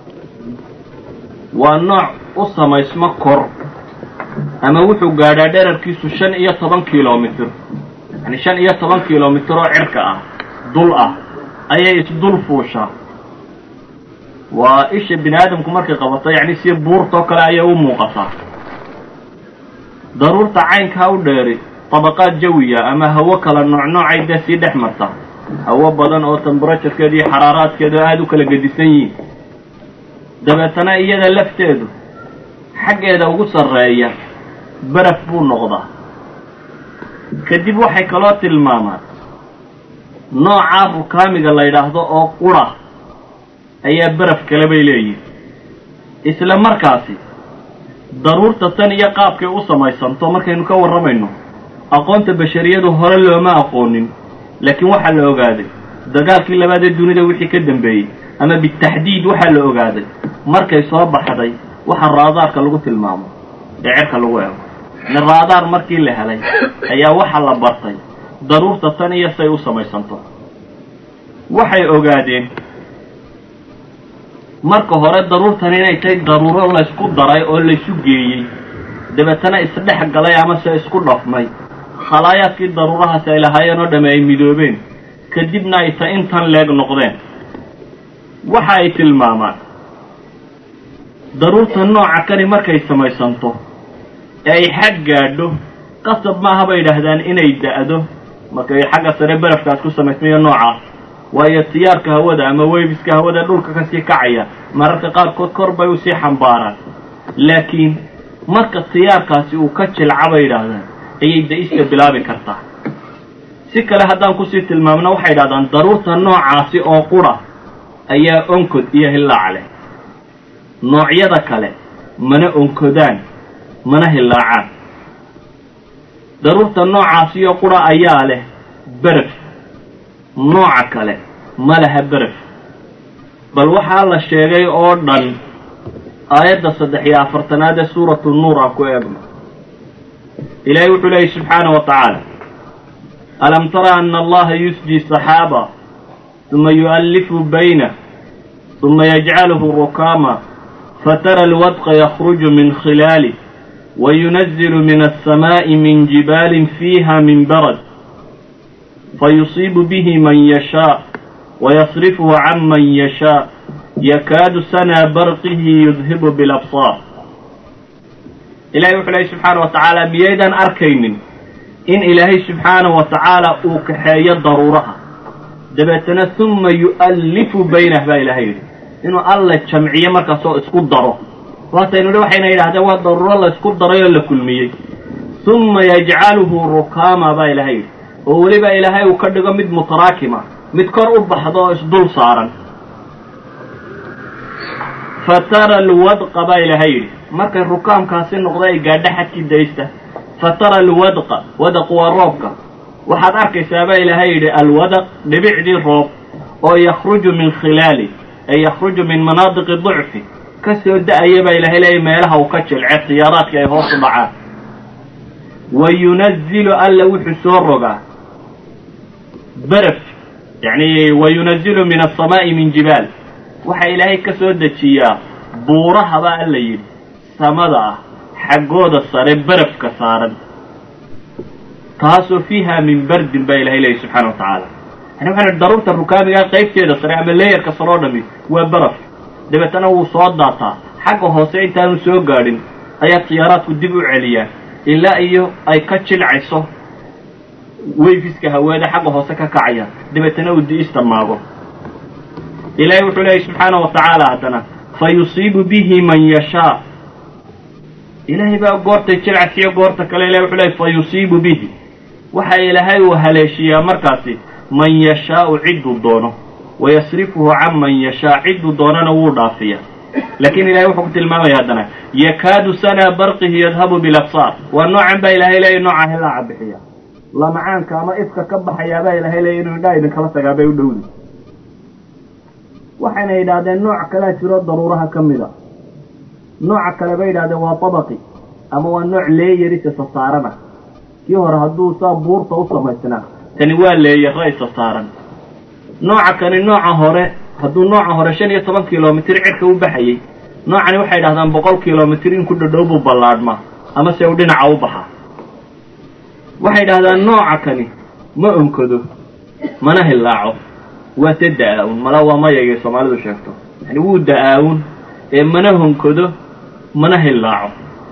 waa nooc u samaysmo kor ama wuxuu gaadhaa dherarkiisu 15 kilomitr, yani 15 kilomitr oo cirka ah dul ah ayay isdul fuushaa. waa isha bini aadamku markay qabato yani si buurtoo kale ayay u muuqataa. daruurta caynkaa u dheeri طabaqaad jawiya ama hawo kala noocnoocay dee sii dhex marta, hawo badan oo temberaturekeeda iyo xaraaraadkeedu aada u kala gedisan yihiin. dabeetana iyada lafteedu xaggeeda ugu sarreeya baraf buu noqdaa. kadib waxay kaloo tilmaamaan nooca rukaamiga la yidhaahdo oo qura ayaa baraf kale bay leeyihin. isla markaasi daruurta tan iyo qaabkay u samaysanto markaynu ka warramayno aqoonta bashariyadu hore looma aqoonin, laakiin waxaa la ogaaday dagaalkii labaad ee dunida wixii ka dambeeyey ama bitaxdiid waxaa la ogaaday markay soo baxday waxa raadaarka lagu tilmaamo ee cirka lagu eego. raadaar markii la helay ayaa waxa la bartay daruurta tan iyo say u samaysanto. waxay ogaadeen marka hore daruurtan inay tahay daruuro la isku daray oo la isu geeyey dabeetana isdhex galay ama se isku dhafmay khalaayaadkii daruurahaasi ay lahaayeen oo dhamme ay midoobeen kadibna ay ta intan leeg noqdeen. waxa ay tilmaamaan daruurta nooca kani markay samaysanto ee ay xag gaadho qasab maaha bay yidhaahdaan inay da'do markay xagga sare barafkaas ku samaysmayo noocaas, waayo tiyaarka hawada ama weybiska hawada dhulka kasii kacaya mararka qaarkood kor bay usii xambaaraan. laakiin marka tiyaarkaasi uu ka jilca bay yidhaahdaan ayay da-iska bilaabi kartaa. si kale haddaan kusii tilmaamno waxay yidhahdaan daruurta noocaasi oo qura ayaa onkod iyo hillaac leh. noocyada kale mana onkodaan mana hillaacaan. daruurta noocaasi oo qura ayaa leh baraf, nooca kale ma laha baraf. bal waxaa la sheegay oo dhan aayadda 43 ee suuratu nuur aan ku eegno. ilaahay wuxuu leeyahy subxaanahu wa tacaala alam tara ana allaha yusji saxaaba uma yu'allifu baynah uma yajcaluhu rukaama fatara alwadqa yakhruju min khilaalih wayunazzilu min alsamaa'i min jibaalin fiiha min barad fayusiibu bihi man yashaa wayasrifuhu can man yashaa yakaadu sanaa barqihi yudhibu bilabsaar. ilahay wuxuu leeyahy subxaana wa tacaala miyaydaan arkaynin in ilaahay subxaanahu wa tacaala uu kaxeeyo daruuraha dabeetana uma yu'allifu baynah baa ilahay yidhi inuu alla jamciyo markaasoo isku daro. waataynu hi waxayna yidhahdeen waa daruuro la isku daray oo la kulmiyey. uma yajcaluhu rukaama baa ilahay yidhi oo weliba ilaahay uu ka dhigo mid mutaraakima, mid kor u baxdo oo isdul saaran. fatara alwadqa baa ilahay yidhi markay rukaamkaasi noqda ay gaadha xadkii daysta fatara alwadqa wadaq waa roobka waxaad arkaysaa baa ilaahay yidhi alwadaq dhibicdii roob oo yakhruju min khilaali ay yakhruju min manaadiqi ducfi ka soo da-aya baa ilahay leeya meelaha uu ka jilce khiyaaraadkii ay hoos u dhacaan wayunazilu alla wuxuu soo rogaa baraf yani wayunazilu min alsamaa'i min jibaal waxaa ilaahay ka soo dejiyaa buuraha baa alla yidhi samada ah xaggooda sare barafka saaran taasoo fiiha min bardin baa ilahay leeya subxana wa tacaala yani waxaan daruurta rukaamiga qaybteeda sare ama leeyarka sare oo dhami waa baraf dabeetana wuu soo daataa xagga hoose intaanu soo gaadhin ayaa khiyaaraadku dib u celiyaan ilaa iyo ay ka jilcayso weyfiska haweeda xagga hoose ka kacayaan dabeetana uu di'ista maago ilaahay wuxuu leeyahy subxaana wa tacaala haddana fa yusiibu bihi man yashaa ilaahay baa goortay jilcasiyo goorta kale ilahay wuxuu leeyahy fa yusiibu bihi waxa ilaahay uu haleeshiyaa markaasi man yashaau cidduu doono wayasrifuhu can man yashaa cidduu doonana wuu dhaafiya laakiin ilahay wuxuu ku tilmaamaya haddana yakaadu sanaa barqihi yadhabu bilabsaar waa noocan baa ilahay leeya nooca hilaaca bixiya lamacaanka ama ifka ka baxayaa baa ilahay leeya inuu indhaa idinkala tagaa bay u dhowdi waxayna yidhaahdeen nooc kalea jiro daruuraha ka mida nooca kale bay yidhahdeen waa tabaqi ama waa nooc leeyaris isa saarana kii hore hadduu saa buurta u samaysnaa tani waa leeyara isa saaran nooca kani nooca hore hadduu nooca hore 15 kilomitr cirka u baxayay noocani waxay yidhahdaan 100 kilomitr in ku dhadhow buu ballaadhmaa ama se uu dhinaca u baxaa waxay yidhahdaan nooca kani ma onkado mana hilaaco waa se da-aa-un mala waa mayagay soomaalidu sheegto yani wuu da-aa-un ee mana honkado mana hilaaco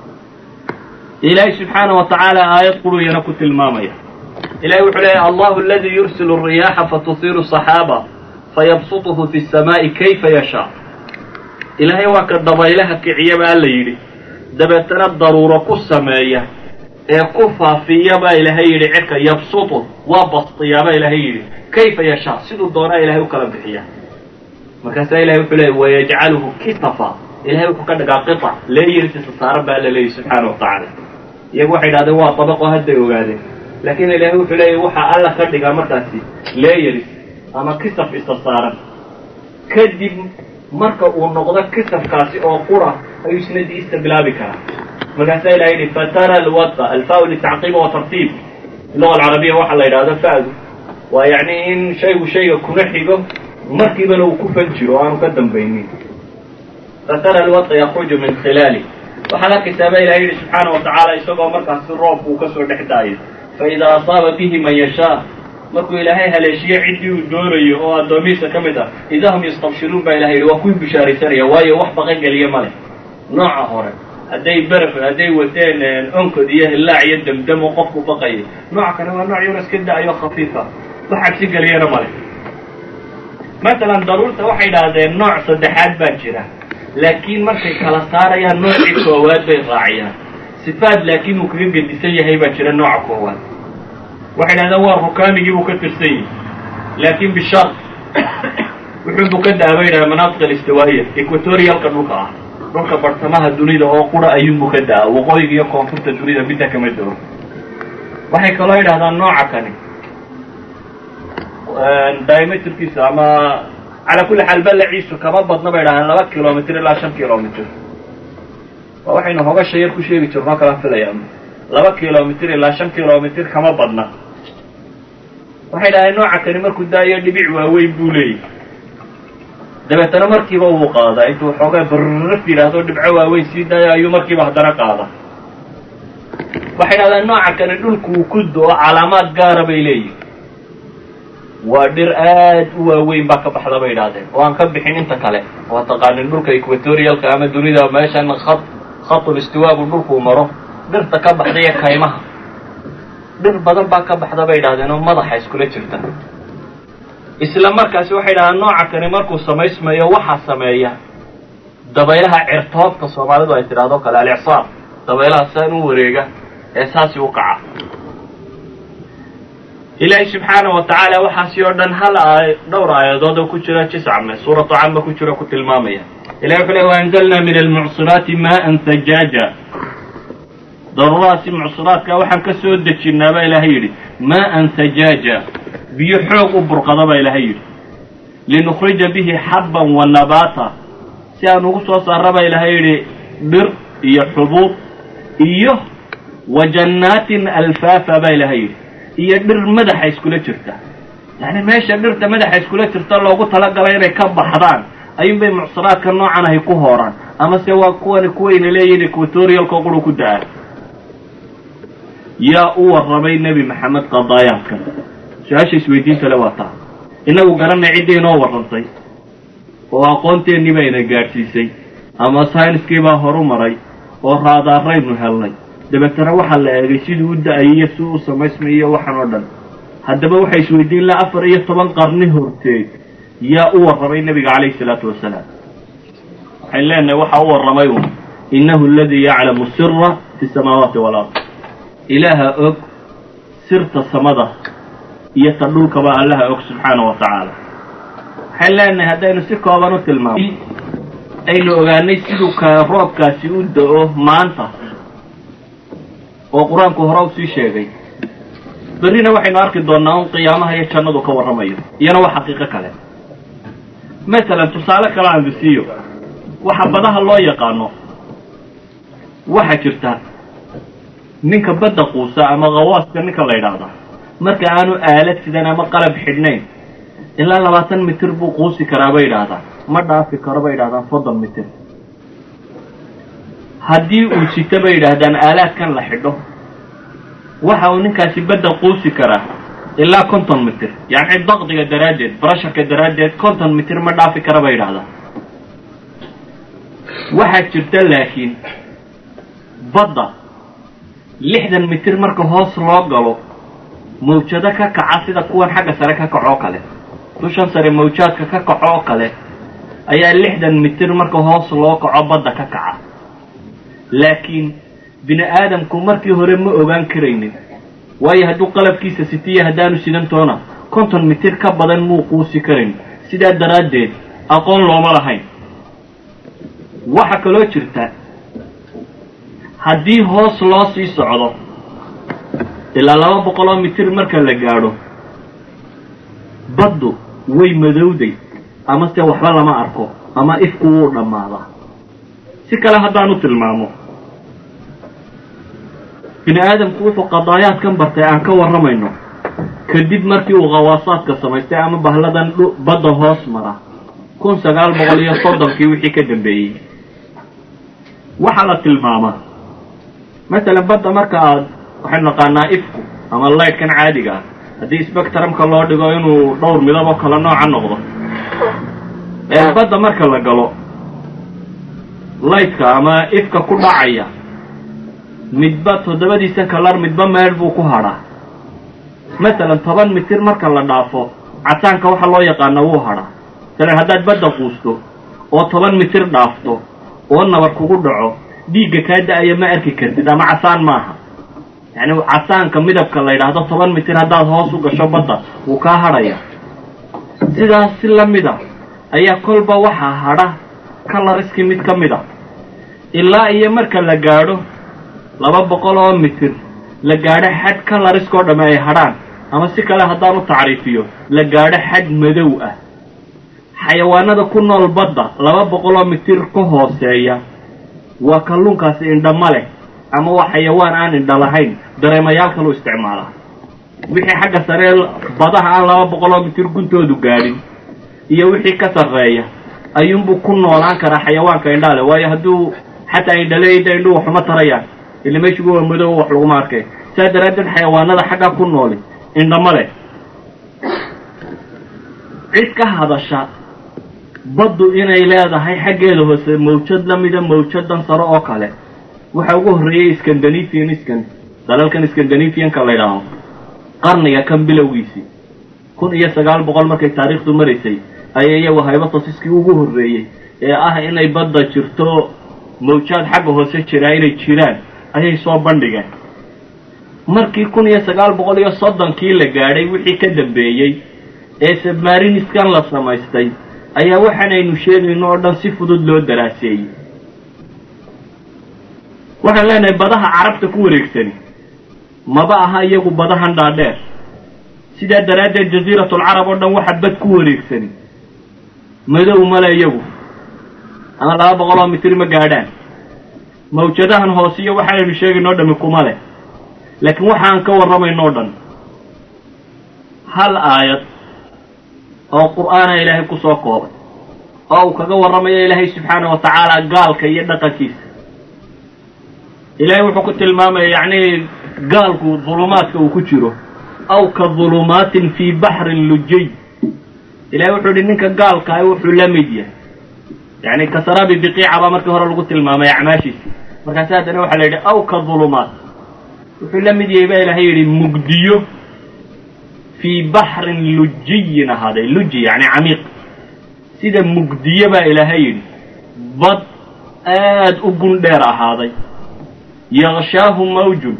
ilaahay subxaana wa tacaala aayad quruyana ku tilmaamaya ilahay wuxuu leeyahy allahu aladii yursilu الriyaaxa fatusiiru صaxaaba fayabsuطhu fi الsamaaءi kayfa yashaa ilaahay waa ka dabaylaha kiciya baa la yidhi dabeetana daruuro ku sameeya ee ku faafiya baa ilaahay yidhi cirka yabsuطu waa bastiyaa baa ilaahay yidhi kayfa yashaa siduu doonaa ilahay u kala bixiya markaasaa ilahay wuxuu leeyay wayajcaluhu kitafa ilahay wuxuu ka dhigaa qiطc leeyarsiisa saaran baa la leeyahy subxaana wa tacaala iyagu waxay idhahdeen waa dabaqo hadday ogaadeen laakiin ilaahay wuxuu leeyahy waxaa alla ka dhigaa markaasi leeyaris ama kisaf isa saaran kadib marka uu noqdo kisafkaasi oo qura ayuu isna diista bilaabi karaa markaasaa ilahay yidhi fatara alwadqa alfaa litacqiib wa tartiib luga alcarabiya waxaa la yidhahdo fa'du waa yacni in shaygu shayga kuna xigo markiibana uu ku fan jiro o aanu ka dambaynin fatara alwadqa yakruju min khilaali waxaad arkaysaa baa ilahay yidhi subxaana wa tacaala isagoo markaasi roobku uu ka soo dhex daayo faidaa asaaba bihi man yashaa markuu ilaahay haleeshiyo ciddii uu doonayo oo addoomihiisa ka mid ah idaa hum yastabshiruun baa ilahay yidhi waa kuwii bishaaraysanaya waayo wax baqangeliya ma leh nooca hore hadday baraf hadday wateen onkod iyo hillaac iyo demdem oo qofku baqayay nooca kale waa nooc yuna iska da-ayo khafiifa wax cabsi geliyana ma leh masalan daruurta waxay idhaahdeen nooc saddexaad baa jira laakiin markay kala saarayaan noocii koowaad bay raaciyaan sifaad laakiin uu kaga gedisan yahay baa jira nooca koowaad waxay idhahdeen waa rukaamigii buu ka tirsan yahay laakiin bishar wuxuubuu ka da-a bay yidhahdeen manaatiq alistiwaa'iya equatorialka dhulka ah dhulka bartamaha dunida oo qura ayuunbuu ka da-a waqooyiga iyo koonfurta dunida midda kama dao waxay kaloo yidhahdaan nooca kani diameterkiisa ama calaa kulli xaal ballaciisu kama badna bay idhahdeen 2 kilomitr ilaa 5 kilomitr waa waxaynu hogasha yar ku sheegi jirnoo kala filayaan 2 kilomitr ilaa 5 kilomitr kama badna waxay idhahdeen nooca kani markuu daayo dhibic waaweyn buu leeyahy dabeetana markiiba wuu qaadaa intuu xoogaa barraf yidhaahdo dhibco waaweyn sii daayo ayuu markiiba haddana qaada waxay idhahdeen nooca kani dhulku uu ku do-o calaamaad gaara bay leeyihin waa dhir aad u waaweyn baa ka baxda bay idhahdeen oo aan ka bixin inta kale waa taqaanin dhulka equatorialka ama dunida meeshan khatul istiwaagu dhulkuu maro dhirta ka baxda iyo kaymaha dhir badan baa ka baxda bay idhahdeen oo madaxa iskula jirta isla markaasi waxay idhahdeen nooca kani markuu samaysmayo waxaa sameeya dabaylaha cirtoobta soomaalidu ay tidhahdo kale alicsaar dabaylaha saan u wareega ee saasi u kaca إلهي سبحانه وتعالى وحاسي أردن هل دور آيات كتيرة 9 سورة عامة كتيرة المامية إلهي فله وأنزلنا من المعصرات ماء ثجاجا ضرورات معصرات كوحا كسود النابا إلهي ماء ثجاجا بيحوق برقضبا إلهي لنخرج به حبا ونباتا سيانوغسو صاربا إلهي بر يحبوب إيه وجنات الفافا با إلهي iyo dhir madaxa iskula jirta yani meesha dhirta madaxa iskula jirta loogu talagalay inay ka baxdaan ayuu bay mucsaraadka noocan ah ku hooraan ama se waa kuwayna leeyihiin equatorialka quru ku daa yaa u warramay nabi maxamed qadaayaadkan su'aasha isweydiinta la wata inagu garanay cidii inoo warrantay oo aqoonteennii bayna gaadhsiisay ama sayniskii baa horumaray oo raadaaraynu helnay dabeetana waxaa la eegay siduu u da-ayay si uu samaysmayo waxaan oo dhan haddaba waxay isweydiin la 14 qarni horteed yaa u warramay nabiga calayhi salaatu wasalaam waxay leenahay waxa u warramay innahu alladhi ya'lamu sirra fi samawati wal ard ilaaha og sirta samada iyo ta dhulkaba allaha og subxaanahu wa tacaala waxay leenahay haddaynu si kooban u tilmaamo aynu ogaanay siduu roobkaasi u da-o maanta oo quraanku hore u sii sheegay barina waxaynu arki doonaa in qiyaamaha iyo jannadu ka warramayo iyana waa xaqiiqo kale mesela tusaale kale aan disiyo waxa badaha loo yaqaano waxa jirta ninka badda quusa ama qawaaska ninka la yiraahdo marka aanu aalad sidan ama qalab xidhnayn ilaa 20 mitir buu quusi karaa bay yiraahdaan ma dhaafi karo bay yiraahdaan 30 mitir haddii uu sita bay yidhaahdaan aalaadkan la xidho waxa uu ninkaasi badda quusi karaa ilaa 50 mitir yani daqdiga daraaddeed barasharka daraaddeed 50 mitir ma dhaafi kara bay yidhahdaan waxaa jirta laakiin badda 60 mitir marka hoos loo galo mawjado ka kaca sida kuwan xagga sare ka kaco kale dushan sare mawjaadka ka kaco kale ayaa 60 mitir marka hoos loo kaco badda ka kaca laakiin bini aadamku markii hore ma ogaan karaynin waayo hadduu qalabkiisa sitiya haddaanu sidan toona 50 mitir ka badan muu quusi karin sidaa daraaddeed aqoon looma lahayn waxa kaloo jirta haddii hoos loo sii socdo ilaa 200 mitir marka la gaadho baddu way madowday ama se waxba lama arko ama ifku wuu dhammaadaa si kale haddaanu tilmaamo bini aadamku wuxuu qadaayaadkan bartay aan ka warramayno kadib markii uu qawaasaadka samaystay ama bahladan badda hoos mara 1930kii wixii ka dambeeyey waxaa la tilmaamaa masalan badda marka aad waxaynu naqaanaa ifku ama lightkan caadiga ah haddii spectrumka loo dhigo inuu dhowr midab oo kala nooca noqdo badda marka la galo lightka ama ifka ku dhacaya midba 7 kalar midba meel buu ku hadhaa masalan 10 mitir marka la dhaafo casaanka waxa loo yaqaano wuu hadhaa talan haddaad badda quusto oo 10 mitir dhaafto oo nabar kugu dhaco dhiigga ka da'aya ma arki kartid ama casaan maaha yani casaanka midabka la yiraahdo 10 mitir haddaad hoos u gasho badda wuu ka hadhaya sidaas si la mid ah ayaa kolba waxa hadha kalariski mid ka mid ah ilaa iyo marka la gaadho 200 mitir la gaadho xad kalariskoo dhamme ay hadhaan ama si kale haddaan u tacriifiyo la gaadho xad madow ah xayawaanada ku nool badda 200 mitir ka hooseeya waa kalluunkaasi indhama leh ama waa xayawaan aan indha lahayn dareemayaal kale u isticmaalaa wixii xagga sare badaha aan 200 mitir guntoodu gaadhin iyo wixii ka sarreeya ayuunbuu ku noolaan karaa xayawaanka indhaha leh waayo hadduu xataa indhaleeyda indhuhu waxuma tarayaan ila meeshigu waa madow wax laguma arkay saa daraaddeed xayawaanada xagga ku nooli indhama leh cid ka hadasha baddu inay leedahay xaggeeda hoose mawjad la mida mawjadan sare oo kale waxa ugu horreeyay Scandinavian dalalkan Scandinavian-ka la yiraahdo qarniga kan bilowgiisii 1900 markay taariikhdu maraysay ayay iyagu hypothesis-kii ugu horreeyay ee ah inay badda jirto mawjad xagga hoose jira inay jiraan ayay soo bandhigeen markii 1930 la gaadhay wixii ka dambeeyay ee submariniskan la samaystay ayaa waxaanaynu sheegayno oo dhan si fudud loo daraaseeyay. waxaan leenahay badaha carabta ku wareegsani maba aha iyagu badahan dhaadheer, sidaa daraaddeed jasiiratul carab oo dhan waxa bad ku wareegsani madow male iyagu ama 200 mitir ma gaadhaan. mawjadahan hoosiyo waxaanaynu sheegayno oo dhammi kuma leh, laakiin waxaan ka warramayno oo dhan hal aayad oo qur'aana ilaahay ku soo koobay oo uu kaga warramayo ilaahay subxaanahu wa tacaala gaalka iyo dhaqankiisa. ilaahay wuxuu ku tilmaamaya yacni gaalku dhulumaadka uu ku jiro aw ka dhulumaatin fii baxrin lujiy. ilaahay wuxuu yidhi ninka gaalka ah wuxuu la mid yahay yacni kasaraabi biqiica baa markii hore lagu tilmaamay acmaashiisii, markaasi haddana waxaa la yidhi aw ka dhulumaat wuxuu la mid yahay baa ilaahay yidhi mugdiyo fii baxrin lujiyin ahaaday. luji yacni camiiq, sida mugdiyo baa ilaahay yidhi bad aad u gundheer ahaaday. yaqshaahu mawjun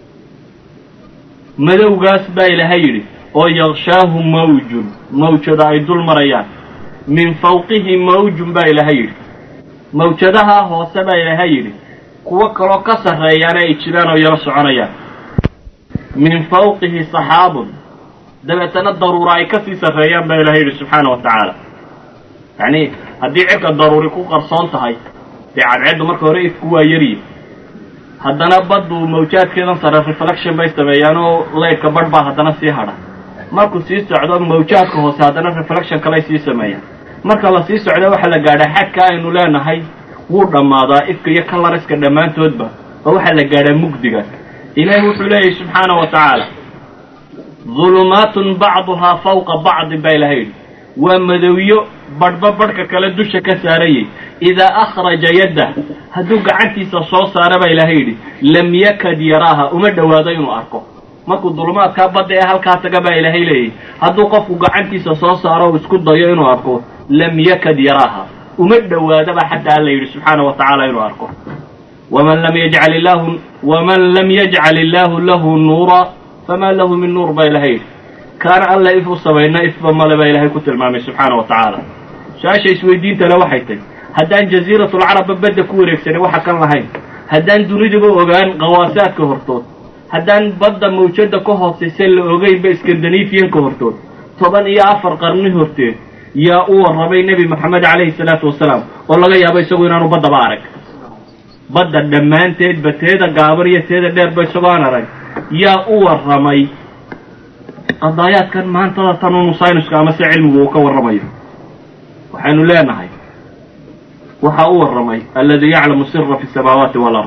madowgaas baa ilaahay yidhi oo yaqshaahu mawjun mawjada ay dul marayaan, min fawqihi mawjun baa ilaahay yidhi mawjadaha hoose baa ilaahay yidhi kuwo kaloo ka sarreeyaana ay jiraan oo yaro soconayaan. min fawqihi saxaabun dabeetana daruura ay kasii sarreeyaan baa ilaahay yidhi subxaana wa tacaala. yacni haddii cirka daruuri ku qarsoon tahay dee cadceeddu marka hore ifku waa yariye, haddana baddu mawjaadkeedan sare reflection bay sameeyaan oo laydhka badh baa haddana sii hadha. markuu sii socdo mawjaadka hoose haddana reflection kaley sii sameeyaan. marka la sii socdo waxaa la gaadhaa xadka aynu leenahay wuu dhammaadaa ifka iyo kalariska dhammaantoodba oo waxaa la gaadhaa mugdigaas. ilaahi wuxuu leeyahay subxaana wa tacaala dhulumaatun bacduhaa fawqa bacdin baa ilahay yidhi waa madowyo badhba badhka kale dusha ka saarayay. idaa akhraja yaddah hadduu gacantiisa soo saara baa ilaahay yidhi lam yakad yaraaha uma dhowaado inuu arko. markuu dulumaadkaa badda ee halkaa taga baa ilaahay leeyahy hadduu qofku gacantiisa soo saaro isku dayo inuu arko lam yakad yaraaha uma dhowaadaba xataa alla yidhi subxaana wa tacaala inuu arko. waman lam yajcal illaahu lahu nuura famaa lahu min nuur baa ilahay yidhi kaana alla if u samayna ifba male baa ilaahay ku tilmaamay subxaana wa tacaala. su-aasha isweydiintale waxay tahy haddaan jasiiratul carabba badda ku wareegsanay waxa kan lahayn, haddaan duniduba ogaan qawaasaadka hortood, haddaan badda mawjada ka hoosaysa la ogeynba iskandanafiyanka hortood 14 qarni horteed yaa u warramay nebi maxamed calayhi salaatu wasalaam oo laga yaabo isagu inaanu baddaba arag. badda dhammaanteedba teeda gaaban iyo teeda dheerba isagoo aan arag yaa u warramay qadaayaadkan maantada tanunu sayniska ama se cilmigu uu ka warramayo. waxaynu leenahay waxaa u warramay alladii yaclamu sira fi samaawaati walard.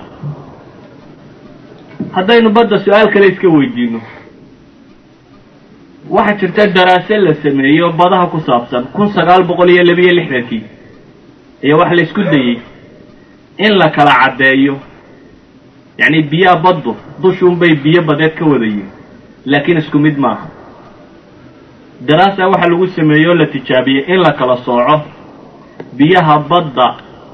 haddaynu badda su-aal kale iska weydiino, waxaa jirta daraase la sameeyey oo badaha ku saabsan 1962 iyo wax la isku dayey in la kala caddeeyo yacni biyaha baddu dushuunbay biyo badeed ka wadayiin laakiin isku mid maaha. daraasa waxaa lagu sameeyey oo la tijaabiyey in la kala sooco biyaha badda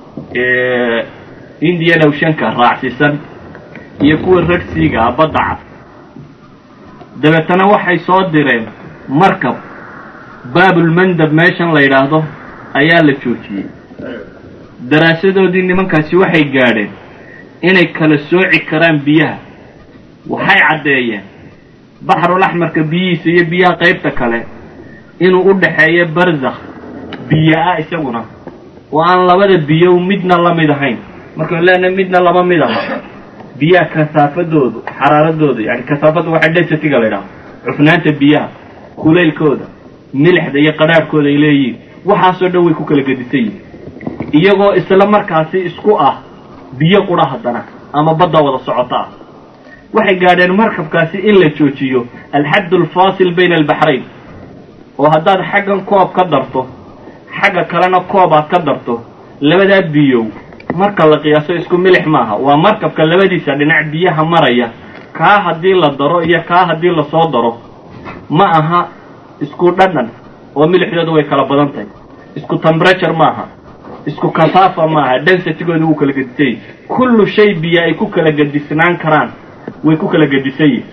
indian oceanka raacsisan iyo kuwa red seaga badda cad. dabeetana waxay soo direen markab baabulmandab meeshan la yidhaahdo ayaa la joojiyey. daraasadoodii nimankaasi waxay gaadheen inay kala sooci karaan biyaha. waxay caddeeyeen baxrul axmarka biyihiisa iyo biyaha qaybta kale inuu u dhaxeeyo barzakh biyo-a isaguna oo aan labada biyo midna la mid ahayn. markaan leenahay midna laba mid aha biyaha kasaafadoodu xaraaradooda yani kasaafadda waxaa densitiga la yidhaho cufnaanta biyaha kulaylkooda milixda iyo qadhaadhkooda ay leeyihiin waxaasoo dhan way ku kala gedisan yihin iyagoo isla markaasi isku ah biyo qudha haddana ama badda wada socota ah. waxay gaadheen markabkaasi in la joojiyo alxadd alfaasil bayna albaxrayn oo haddaad xaggan koob ka darto xagga kalena koob aad ka darto labadaa biyow marka la qiyaaso isku milix maaha. waa markabka labadiisa dhinac biyaha maraya kaa haddii la daro iyo kaa haddii lasoo daro ma aha isku dhadhan oo milixdoodu way kala badan tahay. isku temperature maaha, isku kasaafa maaha, densitigoodu wuu kala gedisay. kullu shay biyo ay ku kala gedisnaan karaan way ku kala gedisan yihiin.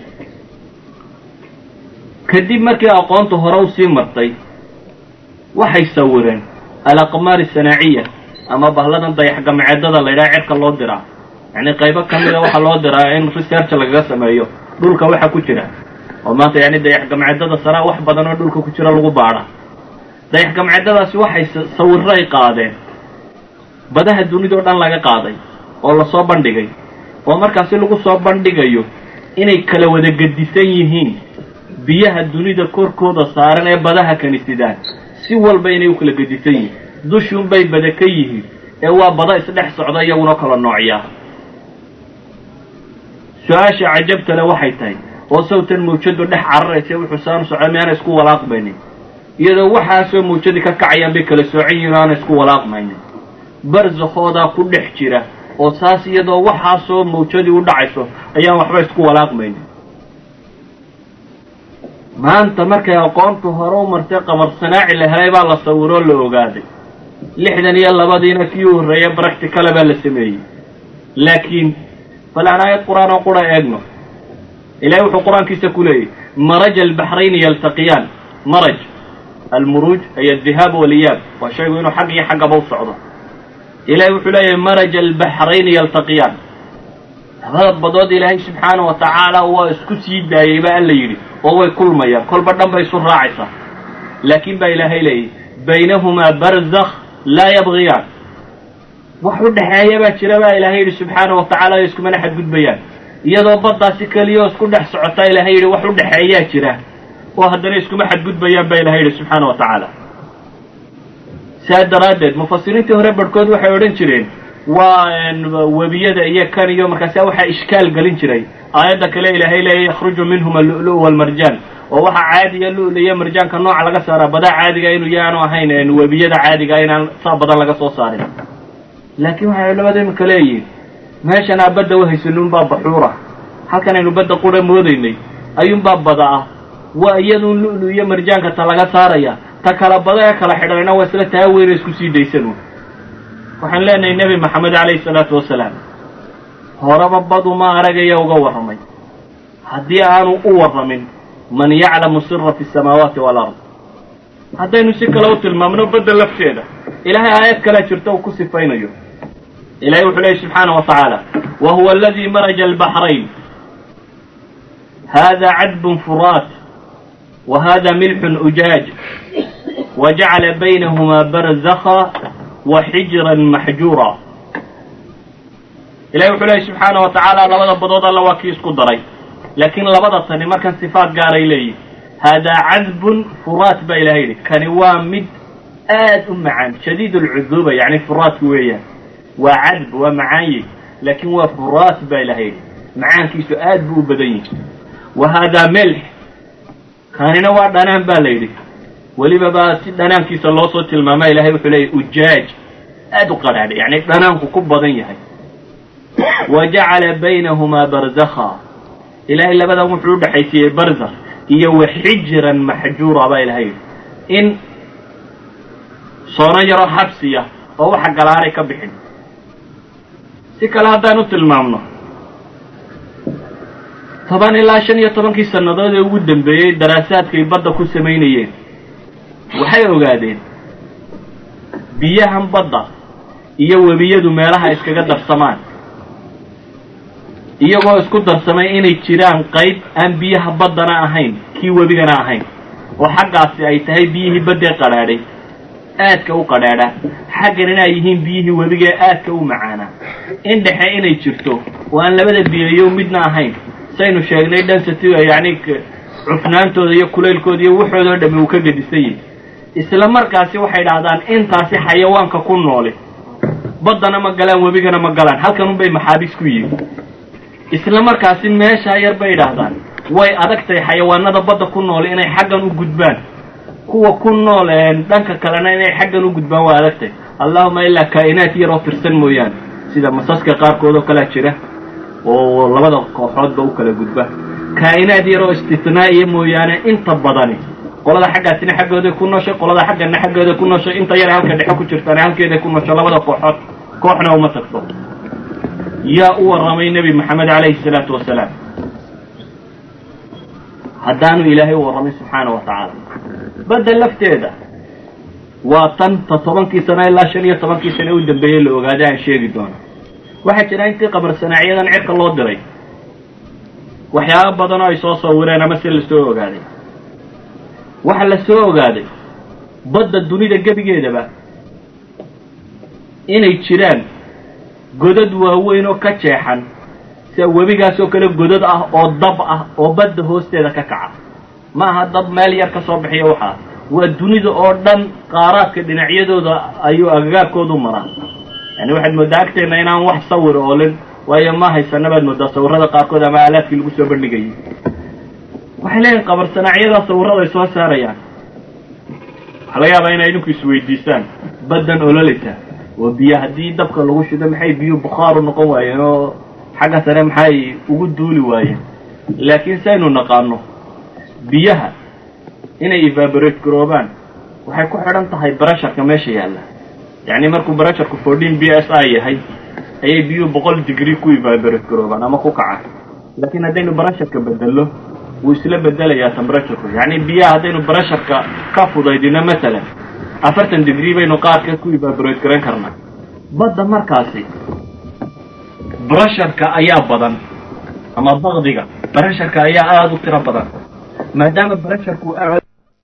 kadib markii aqoonta hore u sii martay waxay sawireen alaqmaar sanaaciya ama bahladan dayax-gamaceedada la yidhaha cirka loo diraa, yani qaybo ka mida waxaa loo diraa in research lagaga sameeyo dhulka waxa ku jira, oo maanta yani dayax-gamaceedada saraa wax badan oo dhulka ku jira lagu baadha. dayax-gamaceedadaasi waxay sawirro ay qaadeen badaha dunidao dhan laga qaaday oo lasoo bandhigay, oo markaasi lagu soo bandhigayo inay kala wada gedisan yihiin biyaha dunida korkooda saaran ee badaha kanisidaan si walba inay u kala gedisan yihiin. dushuunbay bada ka yihiin ee waa bada isdhex socda iyaguna kala noocyaa. su-aasha cajabtale waxay tahay oo sawtan mawjadu dhex cararaysa wuxuu saan socda miyaana isku walaaqmaynin, iyadoo waxaasoo mawjadii ka kacayaan bay kala soocan yihiin o aana isku walaaqmaynin. barzakoodaa ku dhex jira oo saas iyadoo waxaasoo mawjadii u dhacayso ayaan waxba isku walaaqmaynin. maanta markay aqoontu hore u martay qamar sanaaci la helay baa la sawiroo la ogaaday. 62diina kii u horreeya practicala baa la sameeyey. laakiin bal aan aayad qur'aan oo qura eegno. ilaahay wuxuu qur-aankiisa ku leeyahy maraj albaxrayni yaltaqiyaan. maraj almuruuj ay addihaab waliyaab, waa shaygu inuu xag iyo xaggaba u socdo. ilaahay wuxuu leeyahay maraj albaxrayni yaltaqiyaan. labada badood ilaahay subxaana wa tacaala waa isku sii daayey ba alla yidhi oo way kulmayaan, kolba dhan bay isu raacaysaa. laakiin baa ilaahay leeyahy baynahumaa barzakh laa yabgiyaan. wax u dhexeeya baa jira baa ilaahay yidhi subxaana wa tacaala o iskumana xadgudbayaan. iyadoo baddaasi keliya oo isku dhex socotaa ilaahay yidhi wax u dhexeeyaa jira oo haddana iskuma xadgudbayaan baa ilahay yidhi subxaana wa tacaala. saa daraaddeed mufasiriintii hore barhkood waxay odhan jireen waa webiyada iyo kan iyo markaasa waxaa ishkaal gelin jiray aayadda kale ilaahay leeya yakhruju minhuma allu'lu' waalmarjaan, oo waxaa caadiya lu'lu iyo marjaanka nooca laga saaraa badaa caadiga inuu yaanu ahayn webiyada caadiga inaan saa badan laga soo saarin. laakiin waxay culamada iminka leeyihin meeshan aa badda wahaysanuunbaa baxuura, halkan aynu badda qura moodaynay ayuunbaa bada ah, waa iyaduun lu'lu iyo marjaanka ta laga saaraya, ta kala bada ee kala xidhanayna waa isla taa weyna isku sii daysanu. waxaan leenahay nebi maxamed calayhi salaatu wasalaam horeba badu ma aragaya uga warramay, haddii aanu u warramin man yaclamu sira fi samaawaati walard. haddaynu si kale u tilmaamno badda lafteeda ilaahay aayad kalea jirta uu ku sifaynayo. ilahay wuxuu leeyahy subxaana wa tacaala wahuwa aladii maraja albaxrayn hada cadbun furaat wa hada milxun ujaaj wajacala baynahumaa barzakha وxijran maxjuura. ilahay wuxuu leeyahy subxaana wa tacaala labada badood alla waa kii isku daray, laakiin labada tani markan sifaat gaaray leeyihin. haadaa cadbun furaat baa ilahay yidhi, kani waa mid aad u macaan, shadiid alcuduuba, yani furaatku weeyaan. waa cadb, waa macaanye, laakiin waa furaat baa ilahay yidhi, macaankiisu aad buu u badan yihi. wa haadaa melx, kanina waa dhanaan baa la yidhi, weliba baa si dhanaankiisa loo soo tilmaama ilahay wuxuu leeyahy ujaaj, aad u qadhaadhay, yani dhanaanku ku badan yahay. wajacala baynahumaa barzakha, ilahay labadan wuxuu u dhexaysiiyey barzakh iyo waxijran maxjuura baa ilahay yidhi, in soono yaroo xabsiya oo waxa galaaray ka bixin. si kale haddaan u tilmaamno 10 ilaa 15 sannadood ee ugu dambeeyey daraasaadkay badda ku samaynayeen waxay ogaadeen biyahan badda iyo webiyadu meelaha iskaga darsamaan, iyagoo isku darsamay inay jiraan qayb aan biyaha baddana ahayn kii webigana ahayn, oo xaggaasi ay tahay biyihii baddee qadhaadhay aadka u qadhaadha, xaggan inay yihiin biyihii webigee aadka u macaanaa, in dhexe inay jirto oo aan labada biyayo midna ahayn. saynu sheegnay densitiga yani cufnaantooda iyo kulaylkooda iyo waxoodoo dhammi uu ka gedisan yahay. isla markaasi waxay dhahdaan intaasi xayawaanka ku noole baddana ma galaan webigana ma galaan, halkan unbay maxaabiis ku yihiin. isla markaasi meeshaa yar bay idhaahdaan way adagtahay xayawaanada badda ku noole inay xaggan u gudbaan, kuwa ku nool dhanka kalena inay xaggan u gudbaan waa adagtahay, allahuma ilaa kaa'inaat yaroo tirsan mooyaane, sida masaska qaarkood oo kalea jira oo labada kooxoodba u kala gudba. kaa'inaad yaroo istisnaa'iya mooyaane inta badani qolada xaggaasina xaggooday ku nooshay, qolada xaggana xaggooday ku nooshay, inta yar halka dhexe ku jirtaana halkeeday ku noosho, labada kooxood kooxna uma tagto. yaa u warramay nebi maxamed calayhi salaatu wasalaam haddaanu ilaahay warramin subxaana wa tacaala. badda lafteeda waa tan 7 sano ilaa 15 sano u dambeeyey la ogaaday aan sheegi doono. waxaa jira intii qabar sanacyadan cirka loo diray waxyaabo badan oo ay soo sawireen ama si la soo ogaaday. waxa la soo ogaaday badda dunida gebigeedaba inay jiraan godad waaweyn oo ka jeexan sida webigaas oo kale godad ah oo dab ah oo badda hoosteeda ka kaca. ma aha dab meel yar ka soo bixiyo waxa waa dunida oo dhan qaaraadka dhinacyadooda ayuu agagaarkoodu maraa. yani waxaad moodaa agteena inaan wax sawir oolin waayo ma haysana baad moodaa sawirada qaarkood ama aalaadkii lagu soo bandhigayay. waxay leeyihin qabar sanacyada sawirada ay soo saarayaan waxaa laga yaabaa inay idinku isweydiisaan baddan ololeysa oo biyo haddii dabka lagu shido maxay biyo bukhaaru noqon waayeen oo xagga sare maxay ugu duuli waayeen. laakiin saynu naqaano biyaha inay evaporate garoobaan waxay ku xidhan tahay barasharka meesha yaalla. yani markuu barasharku 14 psi yahay ayay biyo 100 degree ku evaporate garoobaan ama ku kacaan. laakiin haddaynu barasharka bedelo wuu isla bedelayaa temperature. yani biyaha haddaynu barasharka ka fudaydino masalan 40 degree baynu qaadka ku evaporate garan karnaa. badda markaasi barasharka ayaa badan ama baqdiga barasharka ayaa aad u tiro badan maadaama barasharku